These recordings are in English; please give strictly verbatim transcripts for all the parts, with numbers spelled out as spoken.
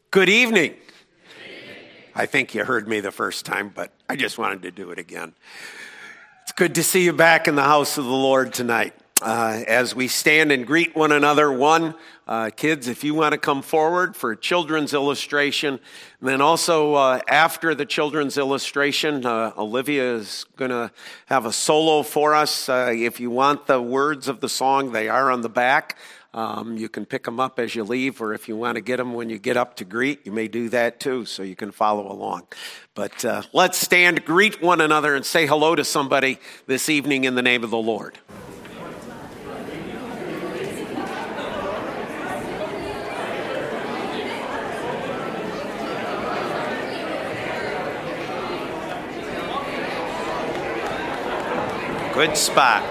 Good evening. I think you heard me the first time, but I just wanted to do it again. It's good to see you back in the house of the Lord tonight. Uh, as we stand and greet one another, one, uh, kids, if you want to come forward for a children's illustration, and then also uh, after the children's illustration, uh, Olivia is going to have a solo for us. Uh, if you want the words of the song, they are on the back. Um, you can pick them up as you leave, or if you want to get them when you get up to greet, you may do that too, so you can follow along. But uh, let's stand, greet one another, and say hello to somebody this evening in the name of the Lord. Good spot.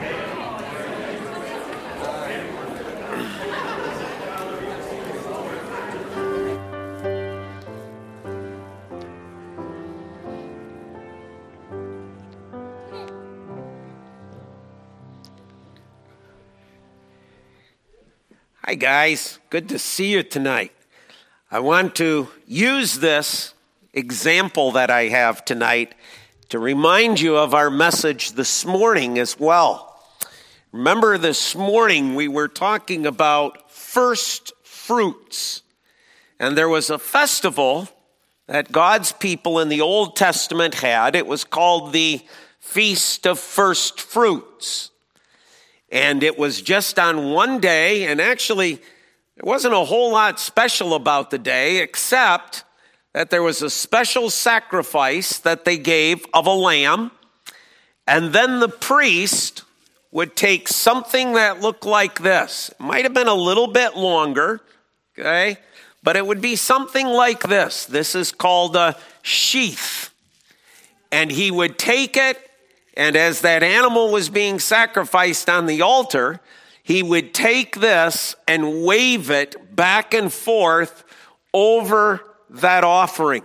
Hi guys, good to see you tonight. I want to use this example that I have tonight to remind you of our message this morning as well. Remember this morning we were talking about first fruits, and there was a festival that God's people in the Old Testament had. It was called the Feast of First Fruits. And it was just on one day, and actually, there wasn't a whole lot special about the day, except that there was a special sacrifice that they gave of a lamb, and then the priest would take something that looked like this. It might have been a little bit longer, okay, but it would be something like this. This is called a sheath. And he would take it, and as that animal was being sacrificed on the altar, he would take this and wave it back and forth over that offering.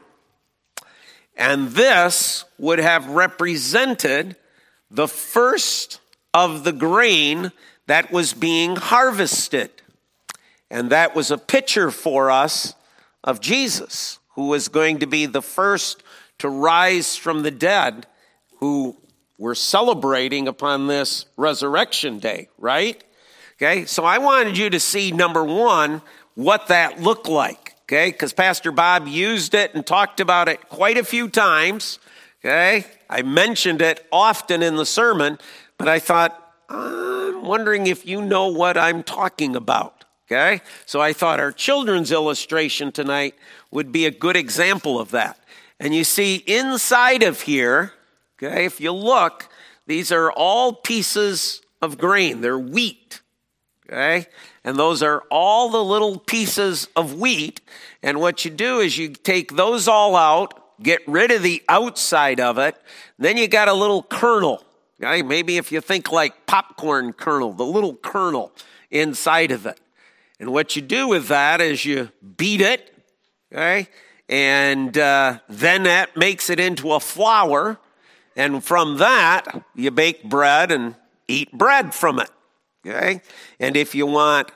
And this would have represented the first of the grain that was being harvested. And that was a picture for us of Jesus, who was going to be the first to rise from the dead, who we're celebrating upon this resurrection day, right? Okay, so I wanted you to see, number one, what that looked like, okay? Because Pastor Bob used it and talked about it quite a few times, okay? I mentioned it often in the sermon, but I thought, I'm wondering if you know what I'm talking about, okay? So I thought our children's illustration tonight would be a good example of that. And you see, inside of here, okay, if you look, these are all pieces of grain. They're wheat, okay? And those are all the little pieces of wheat. And what you do is you take those all out, get rid of the outside of it. Then you got a little kernel, okay? Maybe if you think like popcorn kernel, the little kernel inside of it. And what you do with that is you beat it, okay? And uh, then that makes it into a flour. And from that, you bake bread and eat bread from it, okay? And if you want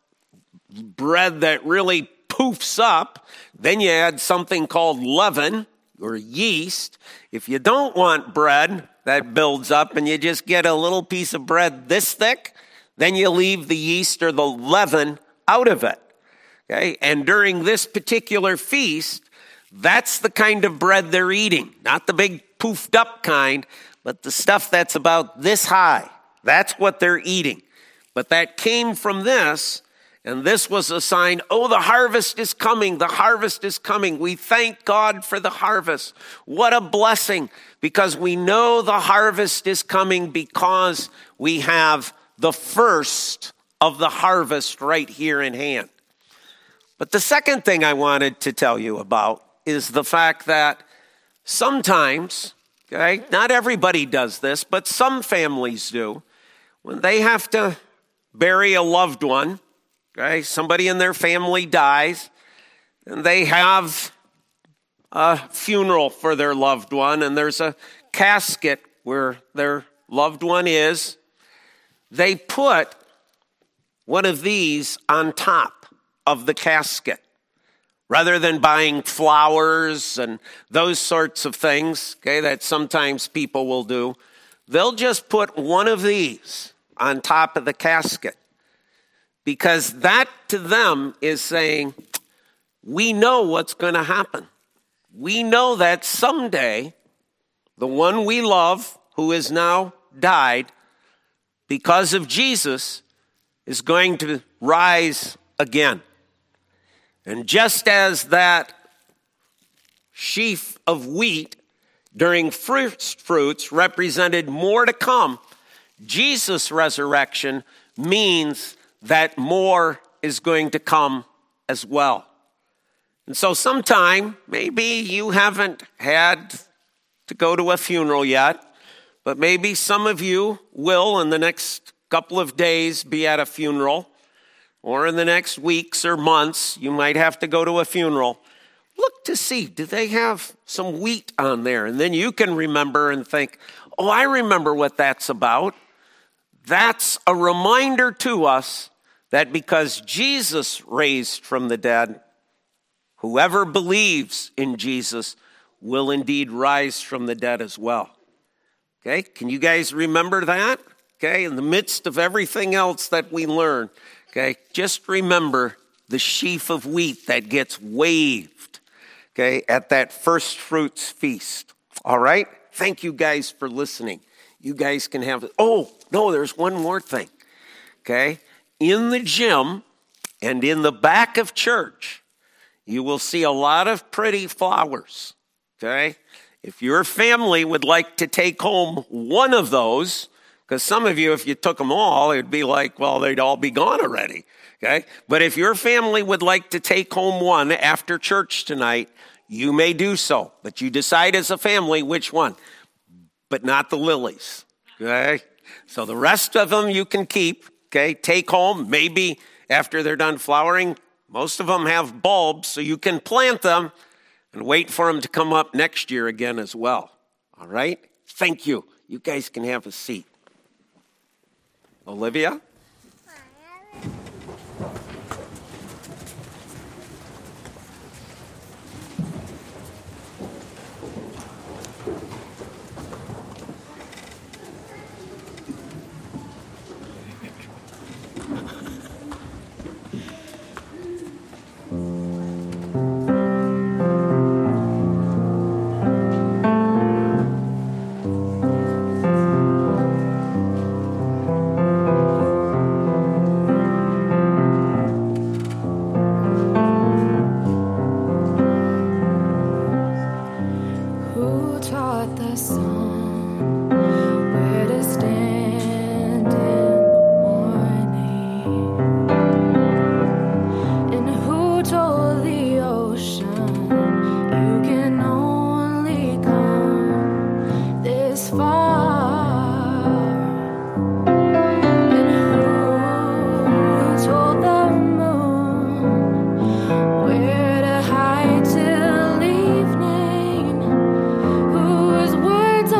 bread that really poofs up, then you add something called leaven or yeast. If you don't want bread that builds up and you just get a little piece of bread this thick, then you leave the yeast or the leaven out of it, okay? And during this particular feast, that's the kind of bread they're eating, not the big poofed up kind, but the stuff that's about this high. That's what they're eating. But that came from this, and this was a sign, oh, the harvest is coming, the harvest is coming. We thank God for the harvest. What a blessing, because we know the harvest is coming because we have the first of the harvest right here in hand. But the second thing I wanted to tell you about is the fact that sometimes, okay, not everybody does this, but some families do, when they have to bury a loved one, okay, somebody in their family dies, and they have a funeral for their loved one, and there's a casket where their loved one is, they put one of these on top of the casket. Rather than buying flowers and those sorts of things, okay, that sometimes people will do, they'll just put one of these on top of the casket, because that to them is saying, we know what's going to happen. We know that someday the one we love, who has now died because of Jesus, is going to rise again. And just as that sheaf of wheat during first fruits represented more to come, Jesus' resurrection means that more is going to come as well. And so sometime, maybe you haven't had to go to a funeral yet, but maybe some of you will in the next couple of days be at a funeral, or in the next weeks or months, you might have to go to a funeral. Look to see, do they have some wheat on there? And then you can remember and think, oh, I remember what that's about. That's a reminder to us that because Jesus raised from the dead, whoever believes in Jesus will indeed rise from the dead as well. Okay, can you guys remember that? Okay, in the midst of everything else that we learn, okay, just remember the sheaf of wheat that gets waved, okay, at that first fruits feast. All right? Thank you guys for listening. You guys can have it. Oh, no, there's one more thing, okay? In the gym and in the back of church, you will see a lot of pretty flowers, okay? If your family would like to take home one of those, because some of you, if you took them all, it'd be like, well, they'd all be gone already, okay? But if your family would like to take home one after church tonight, you may do so. But you decide as a family which one, but not the lilies, okay? So the rest of them you can keep, okay? Take home, maybe after they're done flowering. Most of them have bulbs, so you can plant them and wait for them to come up next year again as well, all right? Thank you. You guys can have a seat. Olivia? Where to hide till evening? Whose words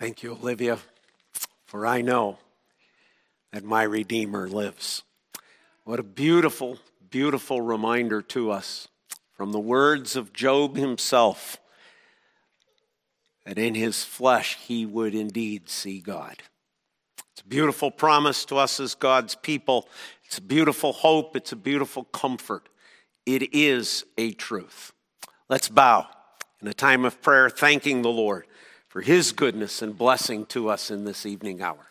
Thank you, Olivia, for I know that my Redeemer lives. What a beautiful, beautiful reminder to us from the words of Job himself, that in his flesh he would indeed see God. It's a beautiful promise to us as God's people. It's a beautiful hope. It's a beautiful comfort. It is a truth. Let's bow in a time of prayer, thanking the Lord for his goodness and blessing to us in this evening hour.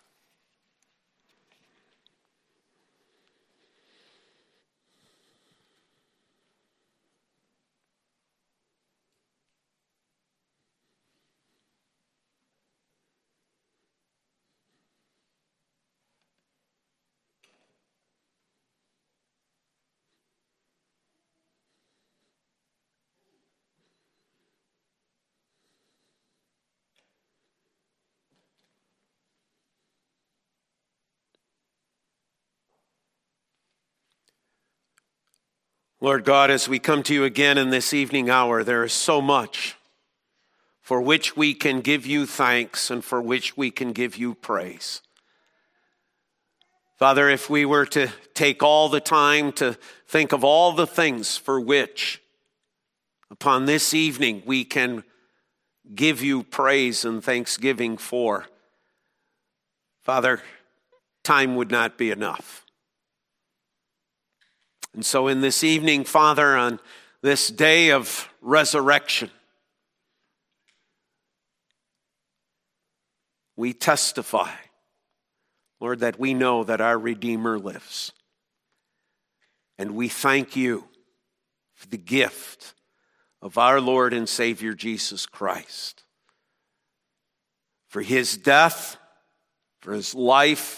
Lord God, as we come to you again in this evening hour, there is so much for which we can give you thanks and for which we can give you praise. Father, if we were to take all the time to think of all the things for which upon this evening we can give you praise and thanksgiving for, Father, time would not be enough. And so in this evening, Father, on this day of resurrection, we testify, Lord, that we know that our Redeemer lives. And we thank you for the gift of our Lord and Savior Jesus Christ, for his death, for his life,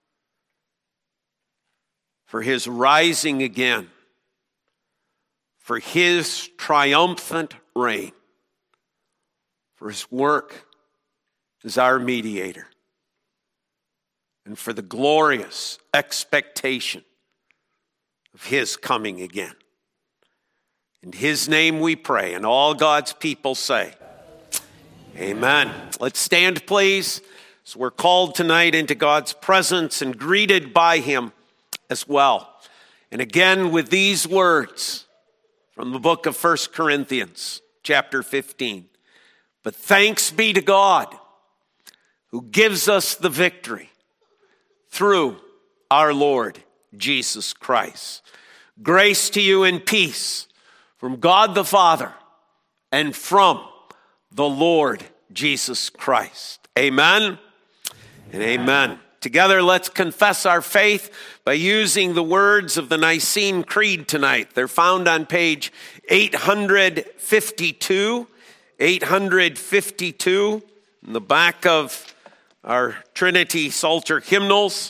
for his rising again, for his triumphant reign, for his work as our mediator, and for the glorious expectation of his coming again. In his name we pray, and all God's people say, amen. Let's stand, please, as we're called tonight into God's presence and greeted by him as well. And again with these words from the book of First Corinthians, chapter fifteen. But thanks be to God who gives us the victory through our Lord Jesus Christ. Grace to you and peace from God the Father and from the Lord Jesus Christ. Amen and amen. Together, let's confess our faith by using the words of the Nicene Creed tonight. They're found on page eight fifty-two, eight fifty-two, in the back of our Trinity Psalter hymnals,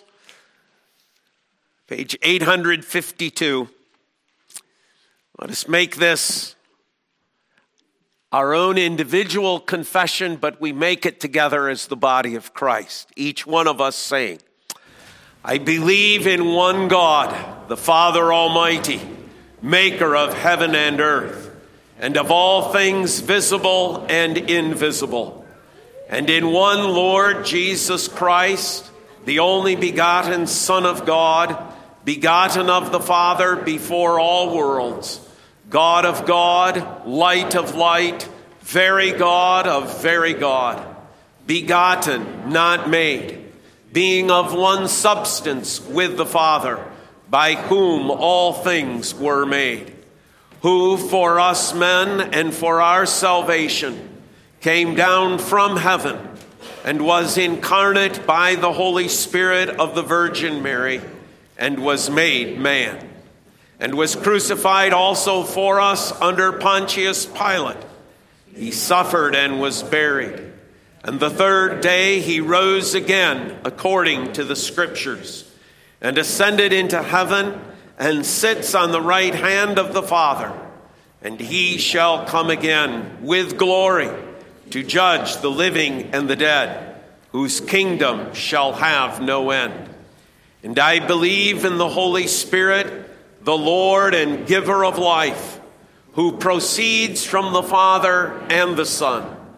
page eight fifty-two. Let us make this our own individual confession, but we make it together as the body of Christ. Each one of us saying, I believe in one God, the Father Almighty, maker of heaven and earth, and of all things visible and invisible, and in one Lord Jesus Christ, the only begotten Son of God, begotten of the Father before all worlds, God of God, light of light, very God of very God, begotten, not made, being of one substance with the Father, by whom all things were made, who for us men and for our salvation came down from heaven and was incarnate by the Holy Spirit of the Virgin Mary and was made man, and was crucified also for us under Pontius Pilate. He suffered and was buried. And the third day he rose again according to the Scriptures, and ascended into heaven, and sits on the right hand of the Father. And he shall come again with glory to judge the living and the dead, whose kingdom shall have no end. And I believe in the Holy Spirit, the Lord and giver of life, who proceeds from the Father and the Son,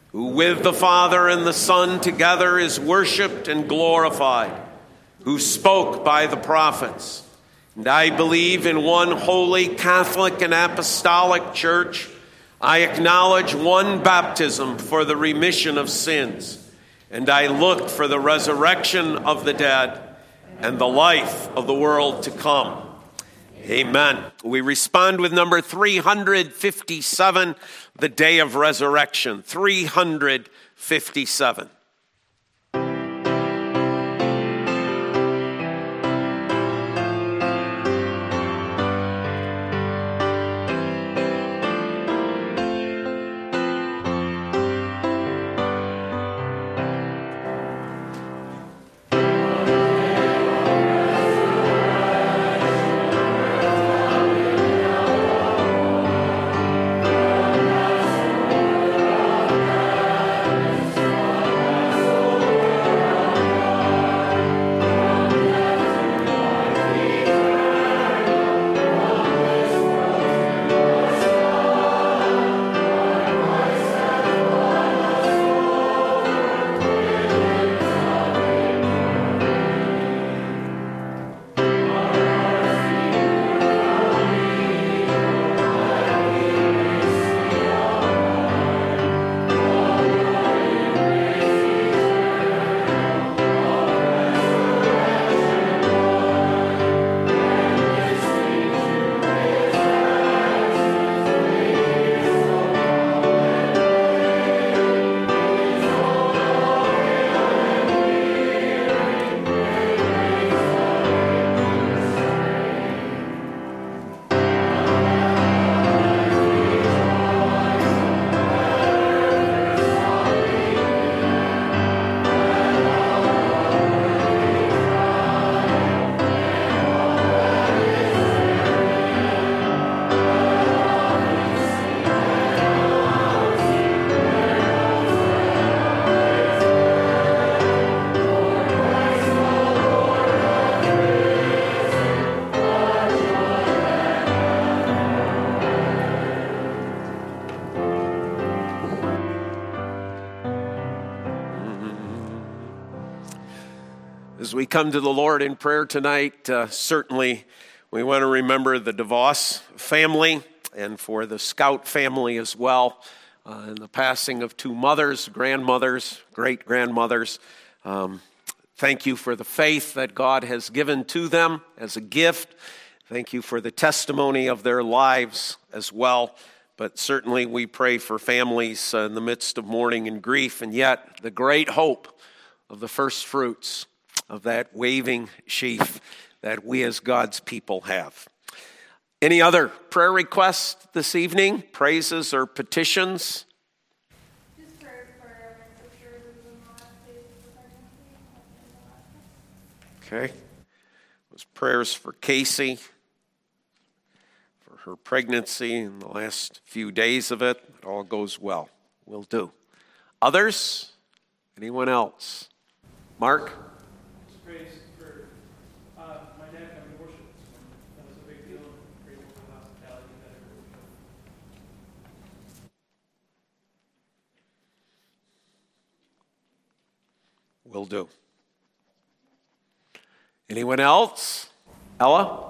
who with the Father and the Son together is worshiped and glorified, who spoke by the prophets. And I believe in one holy Catholic and Apostolic Church. I acknowledge one baptism for the remission of sins, and I look for the resurrection of the dead and the life of the world to come. Amen. We respond with number three hundred fifty-seven, the day of resurrection. three hundred fifty-seven. As we come to the Lord in prayer tonight, uh, certainly we want to remember the DeVos family and for the Scout family as well, uh, and the passing of two mothers, grandmothers, great-grandmothers. Um, thank you for the faith that God has given to them as a gift. Thank you for the testimony of their lives as well. But certainly we pray for families uh, in the midst of mourning and grief, and yet the great hope of the first fruits of that waving sheaf that we as God's people have. Any other prayer requests this evening? Praises or petitions? Just prayer for my sister who's in the last days of pregnancy. Okay. It was prayers for Casey, for her pregnancy and the last few days of it. It all goes well. Will do. Others? Anyone else? Mark? Praise for uh, my dad having abortion. That was a big deal. Grateful for the hospitality that everyone showed. Will do. Anyone else? Ella?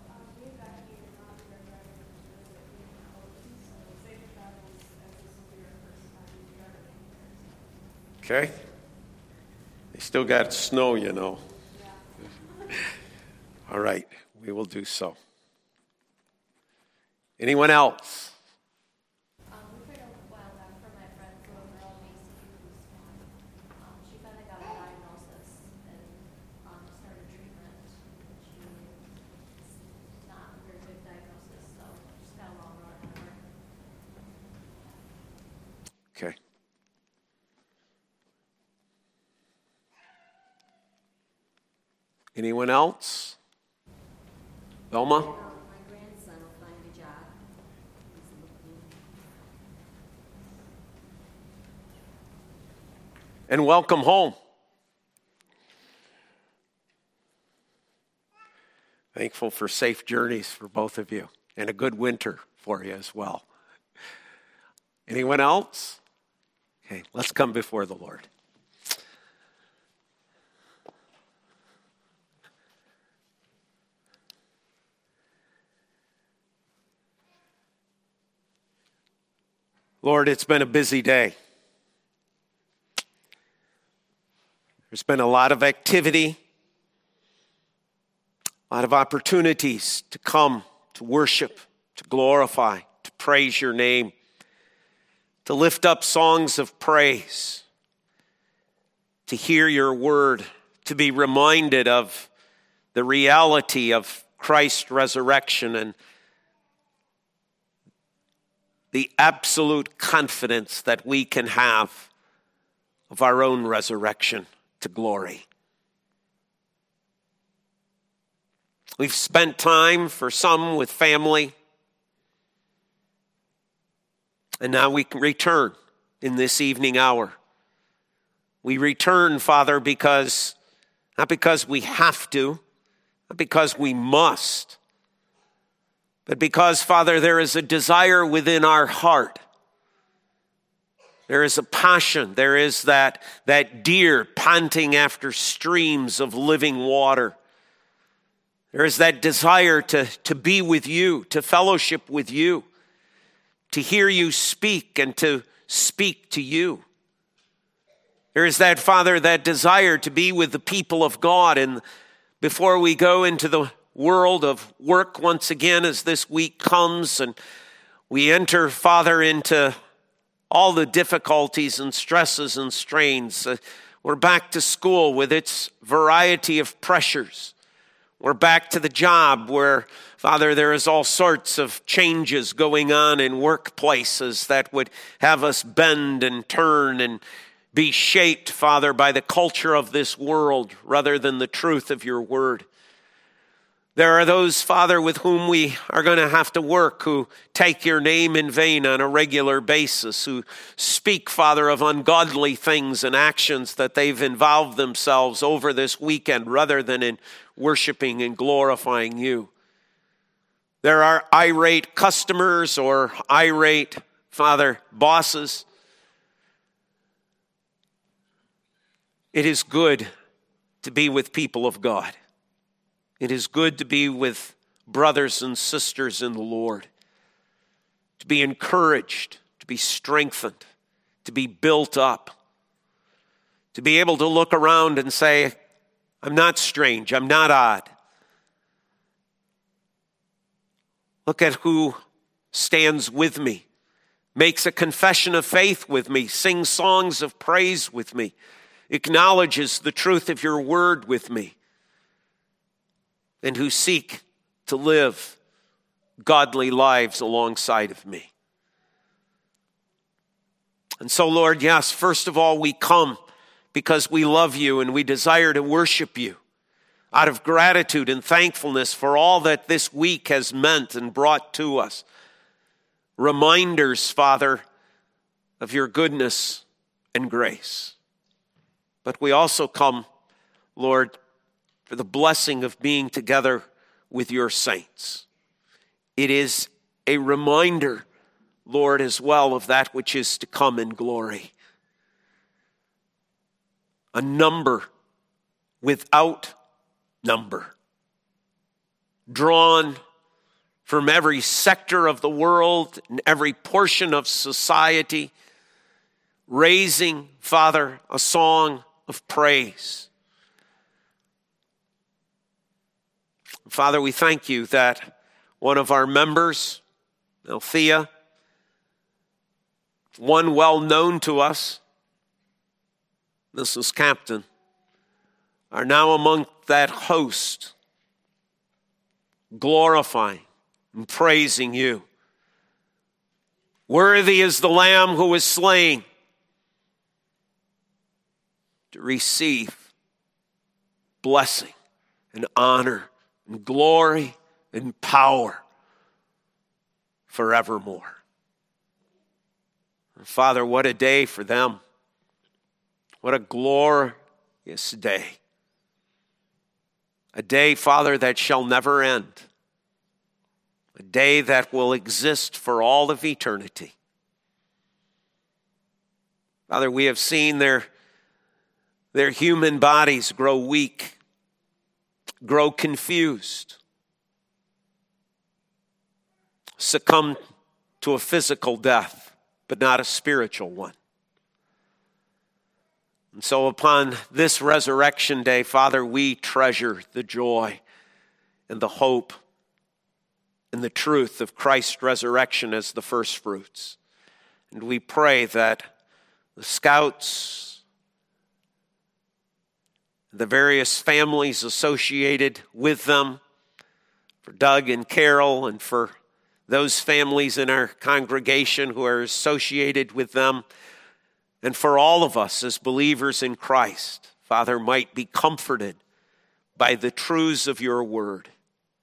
Okay. They still got snow, you know. All right, we will do so. Anyone else? Um, we prayed a while back for my friend, who a girl Macy, who's um, she finally got a diagnosis and um, started treatment. She's not a very good diagnosis, so she's got a long road ahead of her. Okay. Anyone else? Velma? My grandson will find a job. He's looking. And welcome home. Thankful for safe journeys for both of you and a good winter for you as well. Anyone else? Okay, let's come before the Lord. Lord, it's been a busy day. There's been a lot of activity, a lot of opportunities to come, to worship, to glorify, to praise your name, to lift up songs of praise, to hear your word, to be reminded of the reality of Christ's resurrection and the absolute confidence that we can have of our own resurrection to glory. We've spent time, for some, with family, and now we can return in this evening hour. We return, Father, because, not because we have to, not because we must, but because, Father, there is a desire within our heart. There is a passion. There is that, that deer panting after streams of living water. There is that desire to, to be with you, to fellowship with you, to hear you speak and to speak to you. There is that, Father, that desire to be with the people of God. And before we go into the world of work once again, as this week comes and we enter, Father, into all the difficulties and stresses and strains. Uh, we're back to school with its variety of pressures. We're back to the job where, Father, there is all sorts of changes going on in workplaces that would have us bend and turn and be shaped, Father, by the culture of this world rather than the truth of your word. There are those, Father, with whom we are going to have to work who take your name in vain on a regular basis, who speak, Father, of ungodly things and actions that they've involved themselves over this weekend rather than in worshiping and glorifying you. There are irate customers or irate, Father, bosses. It is good to be with people of God. It is good to be with brothers and sisters in the Lord, to be encouraged, to be strengthened, to be built up, to be able to look around and say, I'm not strange, I'm not odd. Look at who stands with me, makes a confession of faith with me, sings songs of praise with me, acknowledges the truth of your word with me, and who seek to live godly lives alongside of me. And so, Lord, yes, first of all, we come because we love you and we desire to worship you out of gratitude and thankfulness for all that this week has meant and brought to us. Reminders, Father, of your goodness and grace. But we also come, Lord, for the blessing of being together with your saints. It is a reminder, Lord, as well of that which is to come in glory. A number without number, drawn from every sector of the world and every portion of society, raising, Father, a song of praise. Father, we thank you that one of our members, Althea, one well known to us, Missus Captain, are now among that host, glorifying and praising you. Worthy is the Lamb who was slain to receive blessing and honor and glory and power forevermore. And Father, what a day for them. What a glorious day. A day, Father, that shall never end. A day that will exist for all of eternity. Father, we have seen their, their human bodies grow weak, grow confused, succumb to a physical death, but not a spiritual one. And so upon this resurrection day, Father, we treasure the joy and the hope and the truth of Christ's resurrection as the first fruits. And we pray that the scouts, the various families associated with them, for Doug and Carol, and for those families in our congregation who are associated with them, and for all of us as believers in Christ, Father, might be comforted by the truths of your word.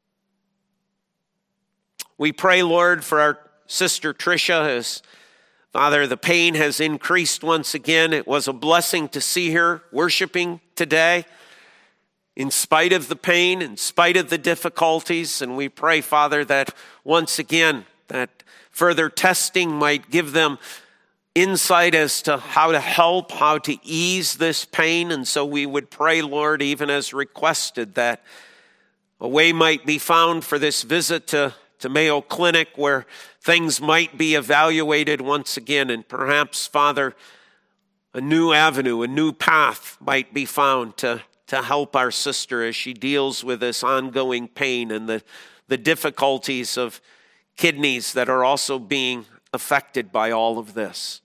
We pray, Lord, for our sister Tricia, as Father, the pain has increased once again. It was a blessing to see her worshiping today in spite of the pain, in spite of the difficulties. And we pray, Father, that once again, that further testing might give them insight as to how to help, how to ease this pain. And so we would pray, Lord, even as requested, that a way might be found for this visit to, to Mayo Clinic where things might be evaluated once again. And perhaps, Father, a new avenue, a new path might be found to, to help our sister as she deals with this ongoing pain and the, the difficulties of kidneys that are also being affected by all of this.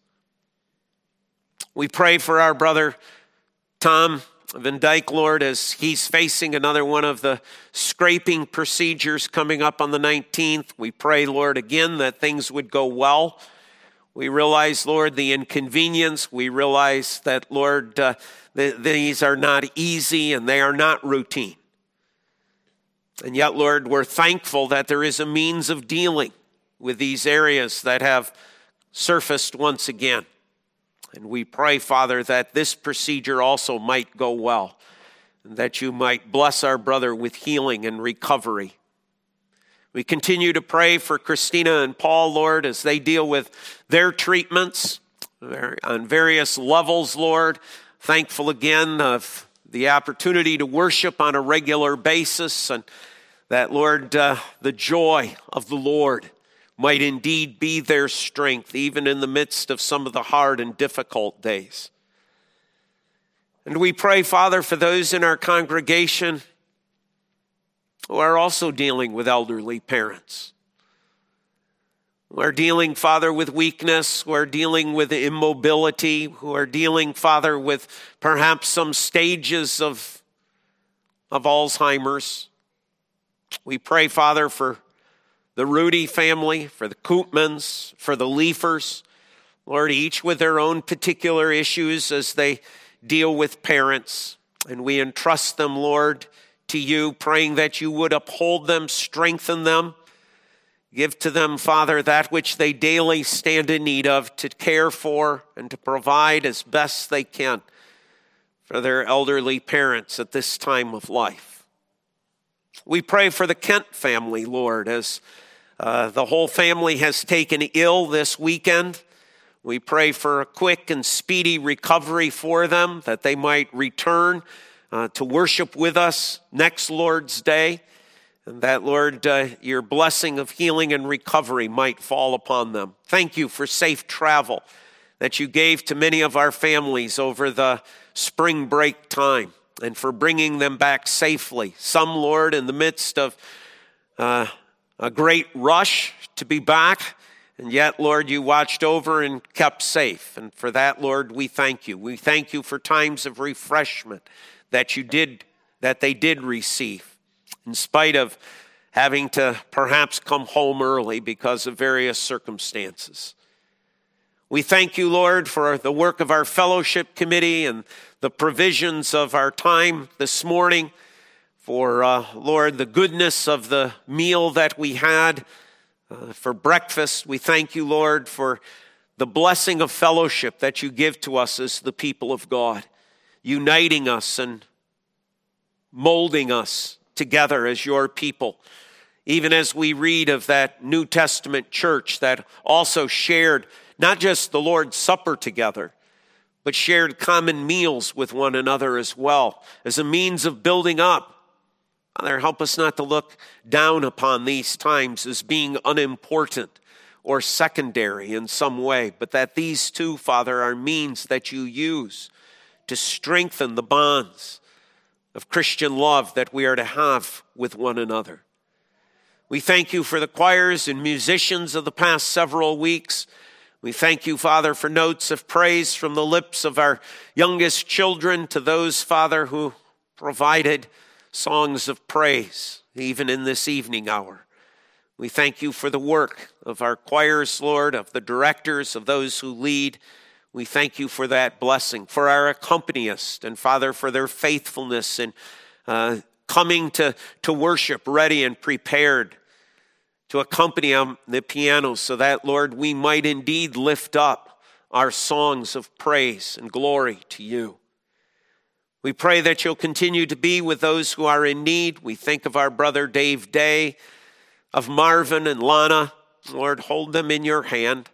We pray for our brother Tom Van Dyke, Lord, as he's facing another one of the scraping procedures coming up on the nineteenth. We pray, Lord, again that things would go well. We realize, Lord, the inconvenience. We realize that, Lord, uh, th- these are not easy and they are not routine. And yet, Lord, we're thankful that there is a means of dealing with these areas that have surfaced once again. And we pray, Father, that this procedure also might go well, and that you might bless our brother with healing and recovery. We continue to pray for Christina and Paul, Lord, as they deal with their treatments on various levels, Lord. Thankful again of the opportunity to worship on a regular basis, and that, Lord, uh, the joy of the Lord might indeed be their strength, even in the midst of some of the hard and difficult days. And we pray, Father, for those in our congregation who are also dealing with elderly parents, who are dealing, Father, with weakness, who are dealing with immobility, who are dealing, Father, with perhaps some stages of, of Alzheimer's. We pray, Father, for the Rudy family, for the Koopmans, for the Leafers, Lord, each with their own particular issues as they deal with parents. And we entrust them, Lord, to you, praying that you would uphold them, strengthen them, give to them, Father, that which they daily stand in need of to care for and to provide as best they can for their elderly parents at this time of life. We pray for the Kent family, Lord, as uh, the whole family has taken ill this weekend. We pray for a quick and speedy recovery for them, that they might return uh, to worship with us next Lord's Day, and that, Lord, uh, your blessing of healing and recovery might fall upon them. Thank you for safe travel that you gave to many of our families over the spring break time, and for bringing them back safely. Some, Lord, in the midst of uh, a great rush to be back, and yet, Lord, you watched over and kept safe. And for that, Lord, we thank you. We thank you for times of refreshment that you did, that they did receive, in spite of having to perhaps come home early because of various circumstances. We thank you, Lord, for the work of our fellowship committee and the provisions of our time this morning, for, uh, Lord, the goodness of the meal that we had uh, for breakfast. We thank you, Lord, for the blessing of fellowship that you give to us as the people of God, uniting us and molding us together as your people. Even as we read of that New Testament church that also shared not just the Lord's Supper together, but shared common meals with one another as well, as a means of building up. Father, help us not to look down upon these times as being unimportant or secondary in some way, but that these too, Father, are means that you use to strengthen the bonds of Christian love that we are to have with one another. We thank you for the choirs and musicians of the past several weeks. We thank you, Father, for notes of praise from the lips of our youngest children to those, Father, who provided songs of praise, even in this evening hour. We thank you for the work of our choirs, Lord, of the directors, of those who lead. We thank you for that blessing, for our accompanists, and Father, for their faithfulness in uh, coming to, to worship ready and prepared to accompany on the piano so that, Lord, we might indeed lift up our songs of praise and glory to you. We pray that you'll continue to be with those who are in need. We think of our brother Dave Day, of Marvin and Lana. Lord, hold them in your hand.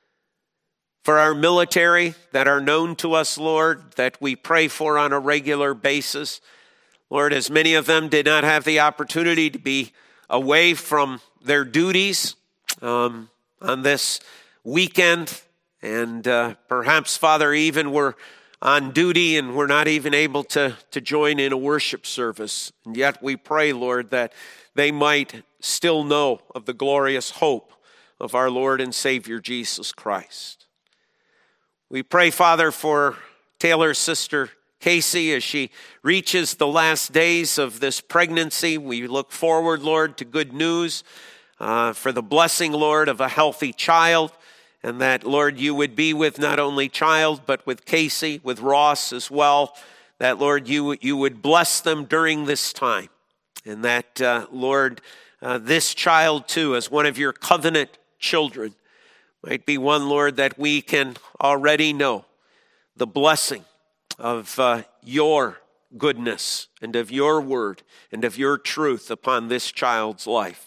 For our military that are known to us, Lord, that we pray for on a regular basis. Lord, as many of them did not have the opportunity to be away from their duties um, on this weekend, and uh, perhaps, Father, even were on duty and were not even able to, to join in a worship service. And yet we pray, Lord, that they might still know of the glorious hope of our Lord and Savior Jesus Christ. We pray, Father, for Taylor's sister Casey as she reaches the last days of this pregnancy. We look forward, Lord, to good news, uh, for the blessing, Lord, of a healthy child, and that, Lord, you would be with not only child, but with Casey, with Ross as well, that, Lord, you, you would bless them during this time, and that, uh, Lord, uh, this child, too, as one of your covenant children, might be one, Lord, that we can already know the blessing of uh, your goodness and of your word and of your truth upon this child's life.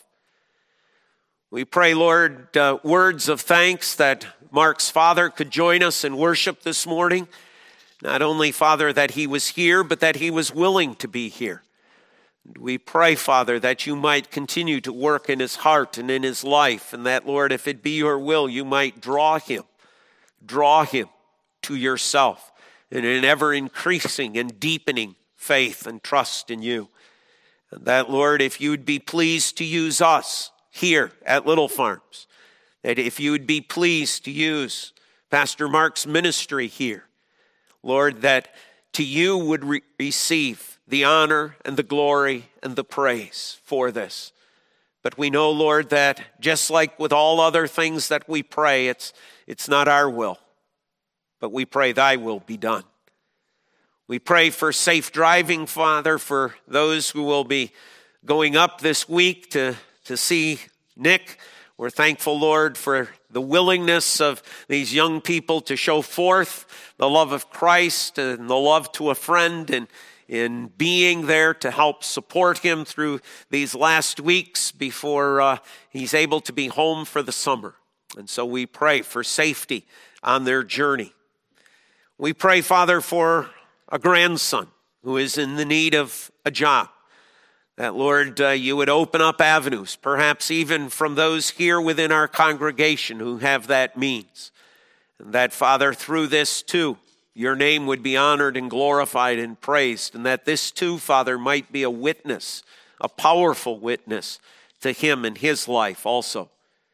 We pray, Lord, uh, words of thanks that Mark's father could join us in worship this morning. Not only, Father, that he was here, but that he was willing to be here. And we pray, Father, that you might continue to work in his heart and in his life, and that, Lord, if it be your will, you might draw him, draw him to yourself in an ever-increasing and deepening faith and trust in you. And that, Lord, if you would be pleased to use us here at Little Farms, that if you would be pleased to use Pastor Mark's ministry here, Lord, that to you would re- receive the honor and the glory and the praise for this. But we know, Lord, that just like with all other things that we pray, it's, it's not our will, but we pray thy will be done. We pray for safe driving, Father, for those who will be going up this week to, to see Nick. We're thankful, Lord, for the willingness of these young people to show forth the love of Christ and the love to a friend, and in being there to help support him through these last weeks before uh, he's able to be home for the summer. And so we pray for safety on their journey. We pray, Father, for a grandson who is in the need of a job. That, Lord, uh, you would open up avenues, perhaps even from those here within our congregation who have that means. And that, Father, through this too, your name would be honored and glorified and praised. And that this too, Father, might be a witness, a powerful witness to him and his life also.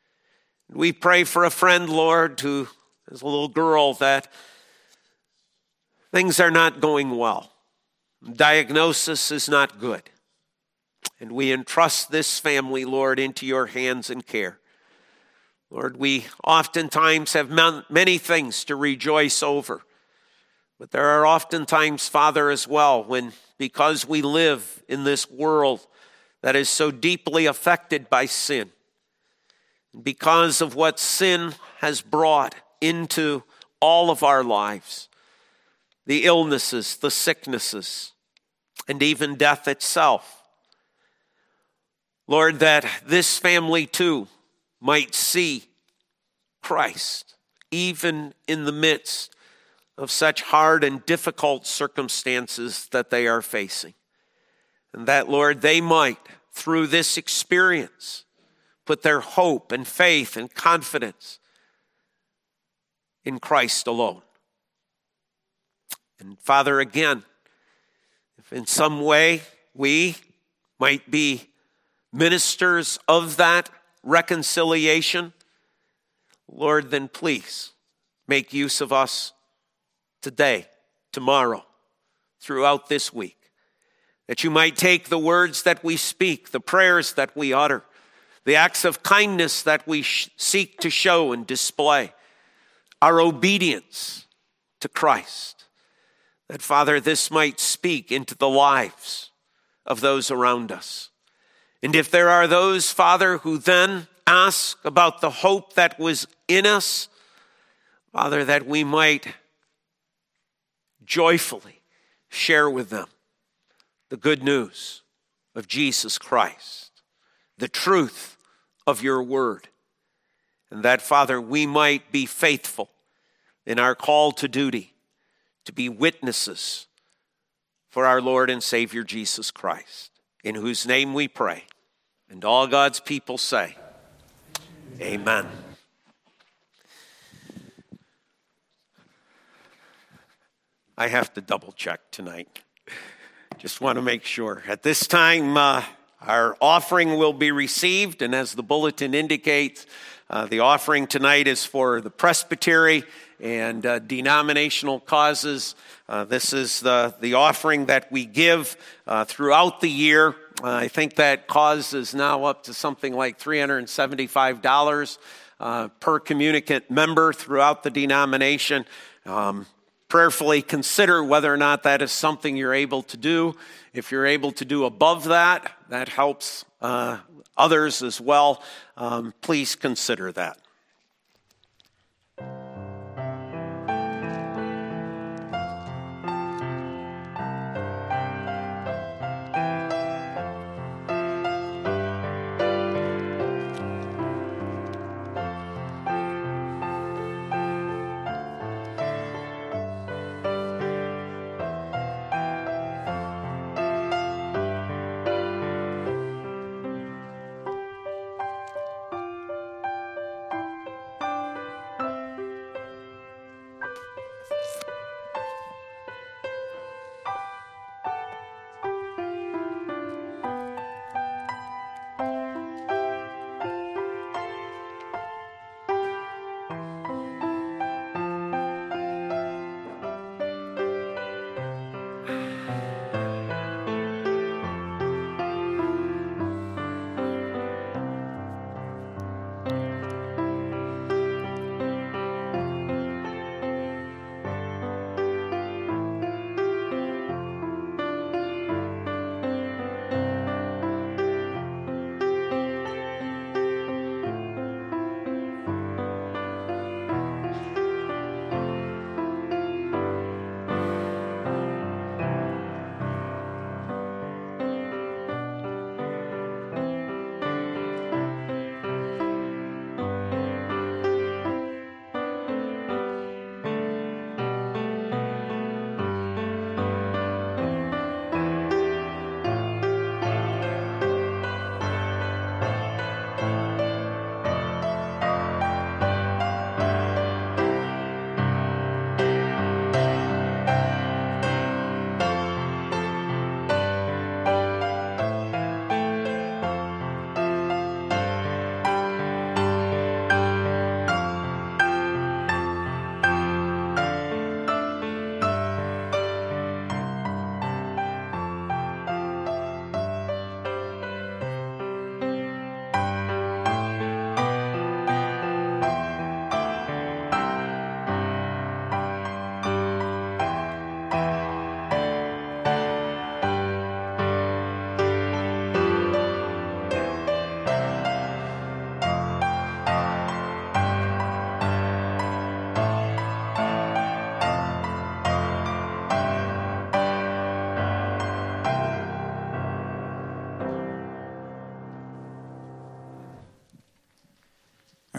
We pray for a friend, Lord, who is a little girl that things are not going well. Diagnosis is not good. And we entrust this family, Lord, into your hands and care. Lord, we oftentimes have many things to rejoice over. But there are oftentimes, Father, as well, when because we live in this world that is so deeply affected by sin, because of what sin has brought into all of our lives, the illnesses, the sicknesses, and even death itself, Lord, that this family too might see Christ, even in the midst of such hard and difficult circumstances that they are facing. And that, Lord, they might, through this experience, put their hope and faith and confidence in Christ alone. And Father, again, if in some way we might be ministers of that reconciliation, Lord, then please make use of us today, tomorrow, throughout this week, that you might take the words that we speak, the prayers that we utter, the acts of kindness that we sh- seek to show and display, our obedience to Christ, that, Father, this might speak into the lives of those around us. And if there are those, Father, who then ask about the hope that was in us, Father, that we might joyfully share with them the good news of Jesus Christ, the truth of your word, and that, Father, we might be faithful in our call to duty to be witnesses for our Lord and Savior Jesus Christ, in whose name we pray. And all God's people say, amen. I have to double check tonight. Just want to make sure. At this time, uh, our offering will be received, and as the bulletin indicates, uh, the offering tonight is for the presbytery and uh, denominational causes. Uh, this is the, the offering that we give uh, throughout the year. Uh, I think that cause is now up to something like three hundred seventy-five dollars uh, per communicant member throughout the denomination. Um, prayerfully consider whether or not that is something you're able to do. If you're able to do above that, that helps uh, others as well. Um, please consider that.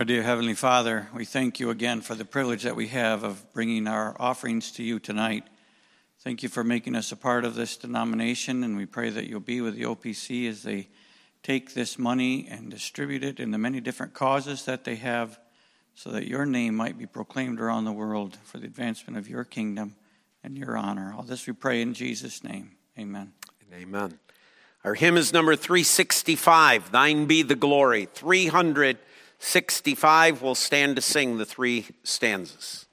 Our dear Heavenly Father, we thank you again for the privilege that we have of bringing our offerings to you tonight. Thank you for making us a part of this denomination, and we pray that you'll be with the O P C as they take this money and distribute it in the many different causes that they have, so that your name might be proclaimed around the world for the advancement of your kingdom and your honor. All this we pray in Jesus' name. Amen. Amen. Our hymn is number three sixty-five, Thine Be the Glory. three sixty-five, we'll stand to sing the three stanzas.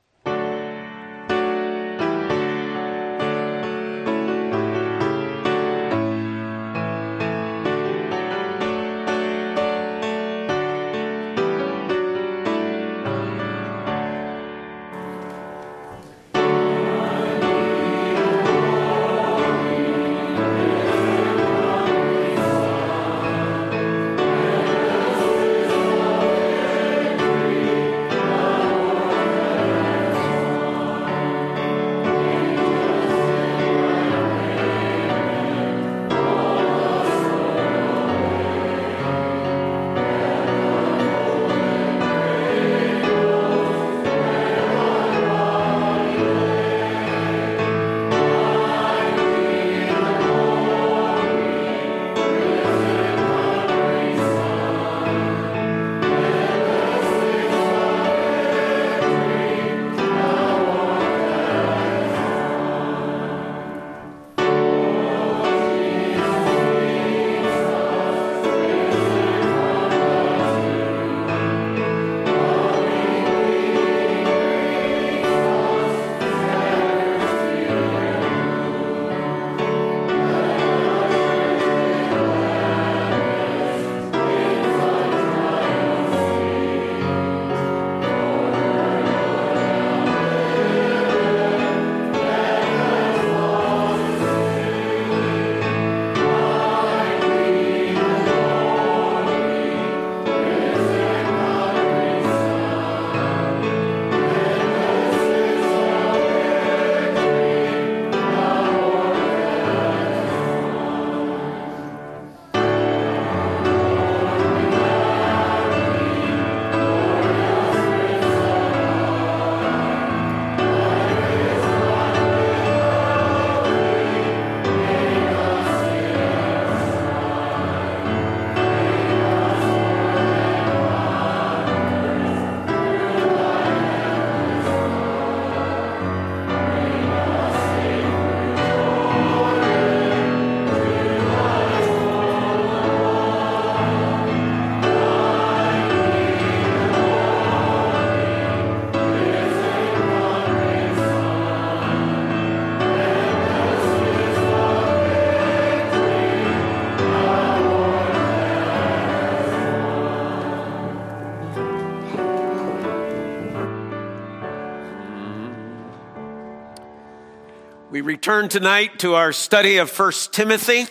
We return tonight to our study of First Timothy.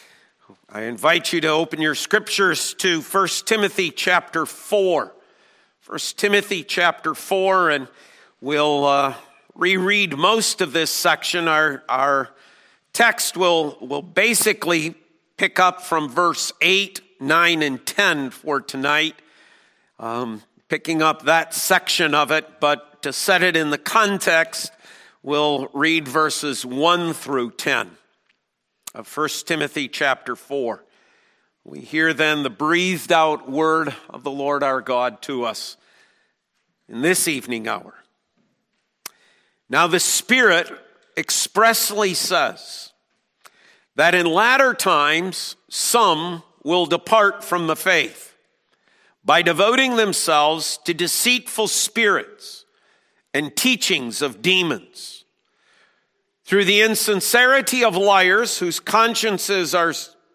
I invite you to open your scriptures to First Timothy chapter four. First Timothy chapter four, and we'll uh, reread most of this section. Our, our text will, will basically pick up from verse eight, nine, and ten for tonight, um, picking up that section of it, but to set it in the context, we'll read verses one through ten of First Timothy chapter four. We hear then the breathed out word of the Lord our God to us in this evening hour. Now the Spirit expressly says that in latter times some will depart from the faith by devoting themselves to deceitful spirits and teachings of demons, through the insincerity of liars whose consciences are,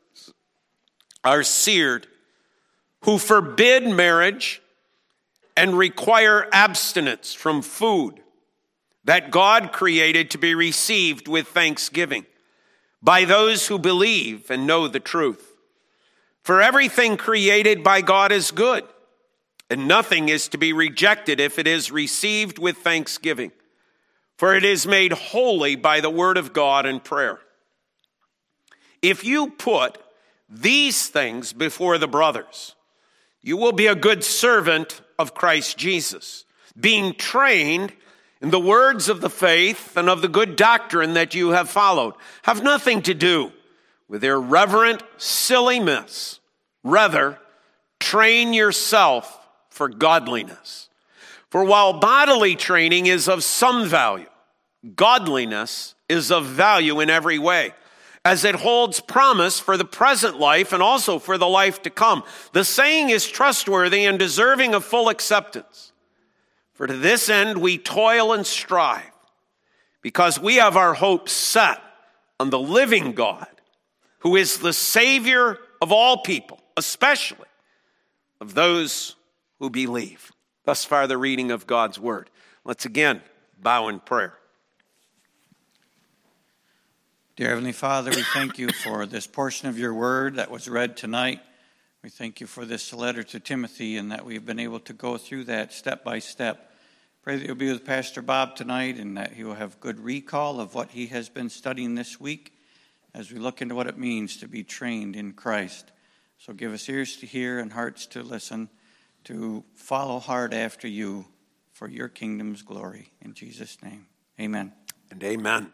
are seared, who forbid marriage and require abstinence from food that God created to be received with thanksgiving by those who believe and know the truth. For everything created by God is good, and nothing is to be rejected if it is received with thanksgiving, for it is made holy by the word of God and prayer. If you put these things before the brothers, you will be a good servant of Christ Jesus, being trained in the words of the faith and of the good doctrine that you have followed. Have nothing to do with irreverent, silly myths. Rather, train yourself for godliness. For while bodily training is of some value, godliness is of value in every way, as it holds promise for the present life and also for the life to come. The saying is trustworthy and deserving of full acceptance. For to this end we toil and strive, because we have our hope set on the living God, who is the Savior of all people, especially of those who believe. Thus far, the reading of God's word. Let's again bow in prayer. Dear Heavenly Father, we thank you for this portion of your word that was read tonight. We thank you for this letter to Timothy and that we've been able to go through that step by step. Pray that you'll be with Pastor Bob tonight and that he will have good recall of what he has been studying this week as we look into what it means to be trained in Christ. So give us ears to hear and hearts to listen, to follow hard after you for your kingdom's glory. In Jesus' name, amen. And amen.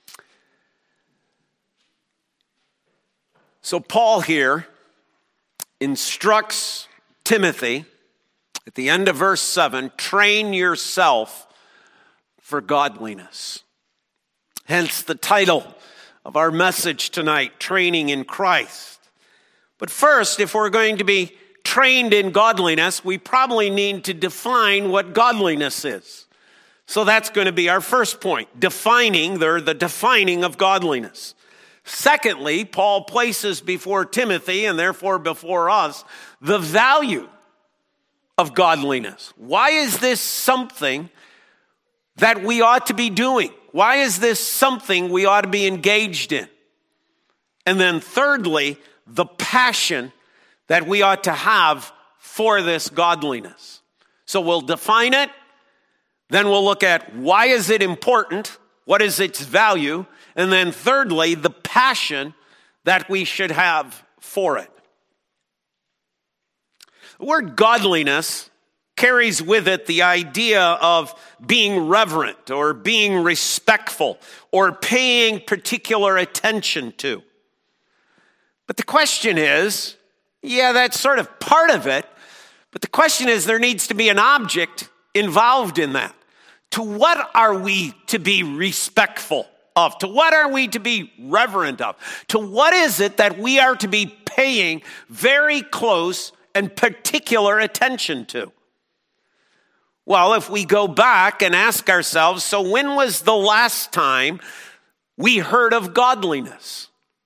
So Paul here instructs Timothy at the end of verse seven, train yourself for godliness. Hence the title of our message tonight, Training in Christ. But first, if we're going to be trained in godliness, we probably need to define what godliness is. So that's going to be our first point, defining, the, the defining of godliness. Secondly, Paul places before Timothy, and therefore before us, the value of godliness. Why is this something that we ought to be doing? Why is this something we ought to be engaged in? And then thirdly, the passion that we ought to have for this godliness. So we'll define it, then we'll look at why is it important, what is its value, and then thirdly, the passion that we should have for it. The word godliness carries with it the idea of being reverent or being respectful or paying particular attention to. But the question is, yeah, that's sort of part of it, but the question is there needs to be an object involved in that. To what are we to be respectful of? To what are we to be reverent of? To what is it that we are to be paying very close and particular attention to? Well, if we go back and ask ourselves, so when was the last time we heard of godliness?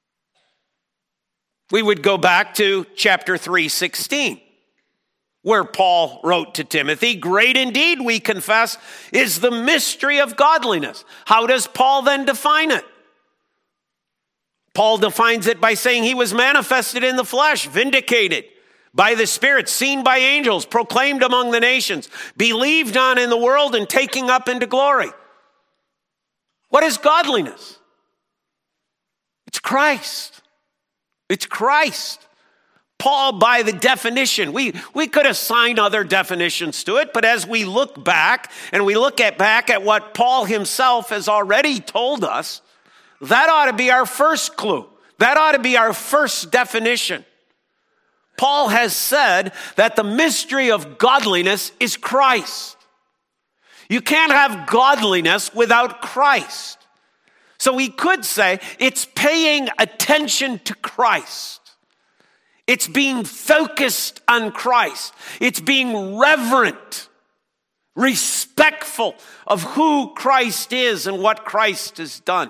We would go back to chapter three sixteen, where Paul wrote to Timothy, great indeed, we confess, is the mystery of godliness. How does Paul then define it? Paul defines it by saying he was manifested in the flesh, vindicated by the Spirit, seen by angels, proclaimed among the nations, believed on in the world, and taking up into glory. What is godliness? It's Christ. It's Christ. Paul, by the definition, we, we could assign other definitions to it, but as we look back and we look at back at what Paul himself has already told us, that ought to be our first clue. That ought to be our first definition. Paul has said that the mystery of godliness is Christ. You can't have godliness without Christ. So we could say it's paying attention to Christ. It's being focused on Christ. It's being reverent, respectful of who Christ is and what Christ has done.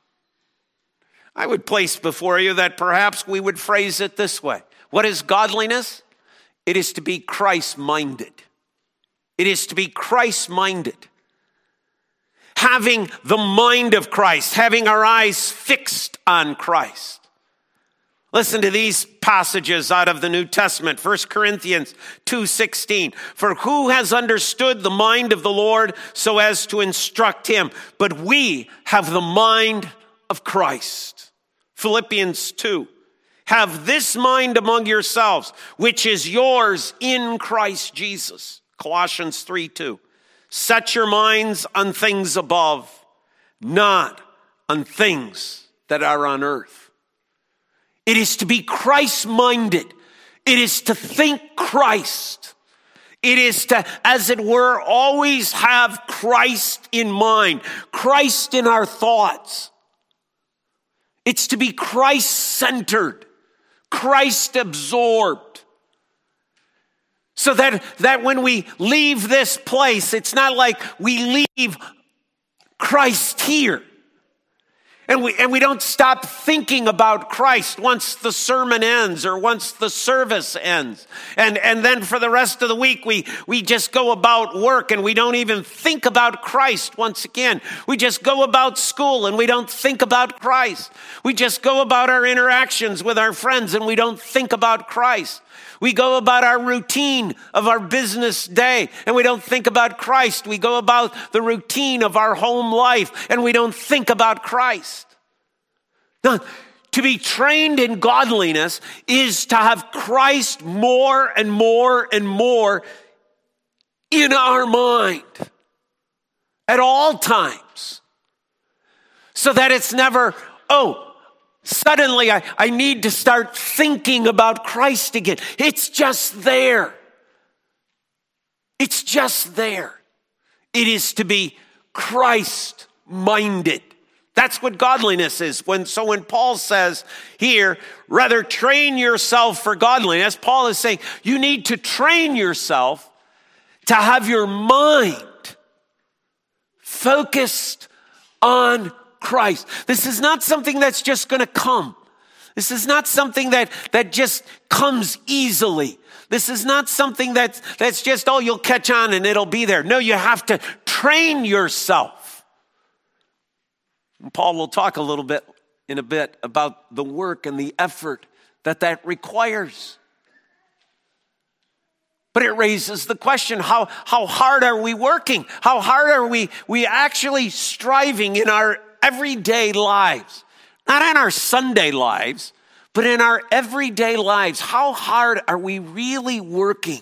I would place before you that perhaps we would phrase it this way. What is godliness? It is to be Christ-minded. It is to be Christ-minded. Having the mind of Christ, having our eyes fixed on Christ. Listen to these passages out of the New Testament, First Corinthians two sixteen. For who has understood the mind of the Lord so as to instruct him? But we have the mind of Christ. Philippians two. Have this mind among yourselves, which is yours in Christ Jesus. Colossians three two. Set your minds on things above, not on things that are on earth. It is to be Christ-minded. It is to think Christ. It is to, as it were, always have Christ in mind, Christ in our thoughts. It's to be Christ-centered, Christ-absorbed. So that, that when we leave this place, it's not like we leave Christ here. And we, and we don't stop thinking about Christ once the sermon ends or once the service ends. And, and then for the rest of the week, we, we just go about work and we don't even think about Christ once again. We just go about school and we don't think about Christ. We just go about our interactions with our friends and we don't think about Christ. We go about our routine of our business day and we don't think about Christ. We go about the routine of our home life and we don't think about Christ. Now, to be trained in godliness is to have Christ more and more and more in our mind at all times. So that it's never, oh, suddenly I, I need to start thinking about Christ again. It's just there. It's just there. It is to be Christ-minded. That's what godliness is. When, so when Paul says here, rather train yourself for godliness, Paul is saying you need to train yourself to have your mind focused on Christ. This is not something that's just going to come. This is not something that, that just comes easily. This is not something that's, that's just, oh, you'll catch on and it'll be there. No, you have to train yourself. And Paul will talk a little bit in a bit about the work and the effort that that requires. But it raises the question, how, how hard are we working? How hard are we, we actually striving in our everyday lives? Not in our Sunday lives, but in our everyday lives. How hard are we really working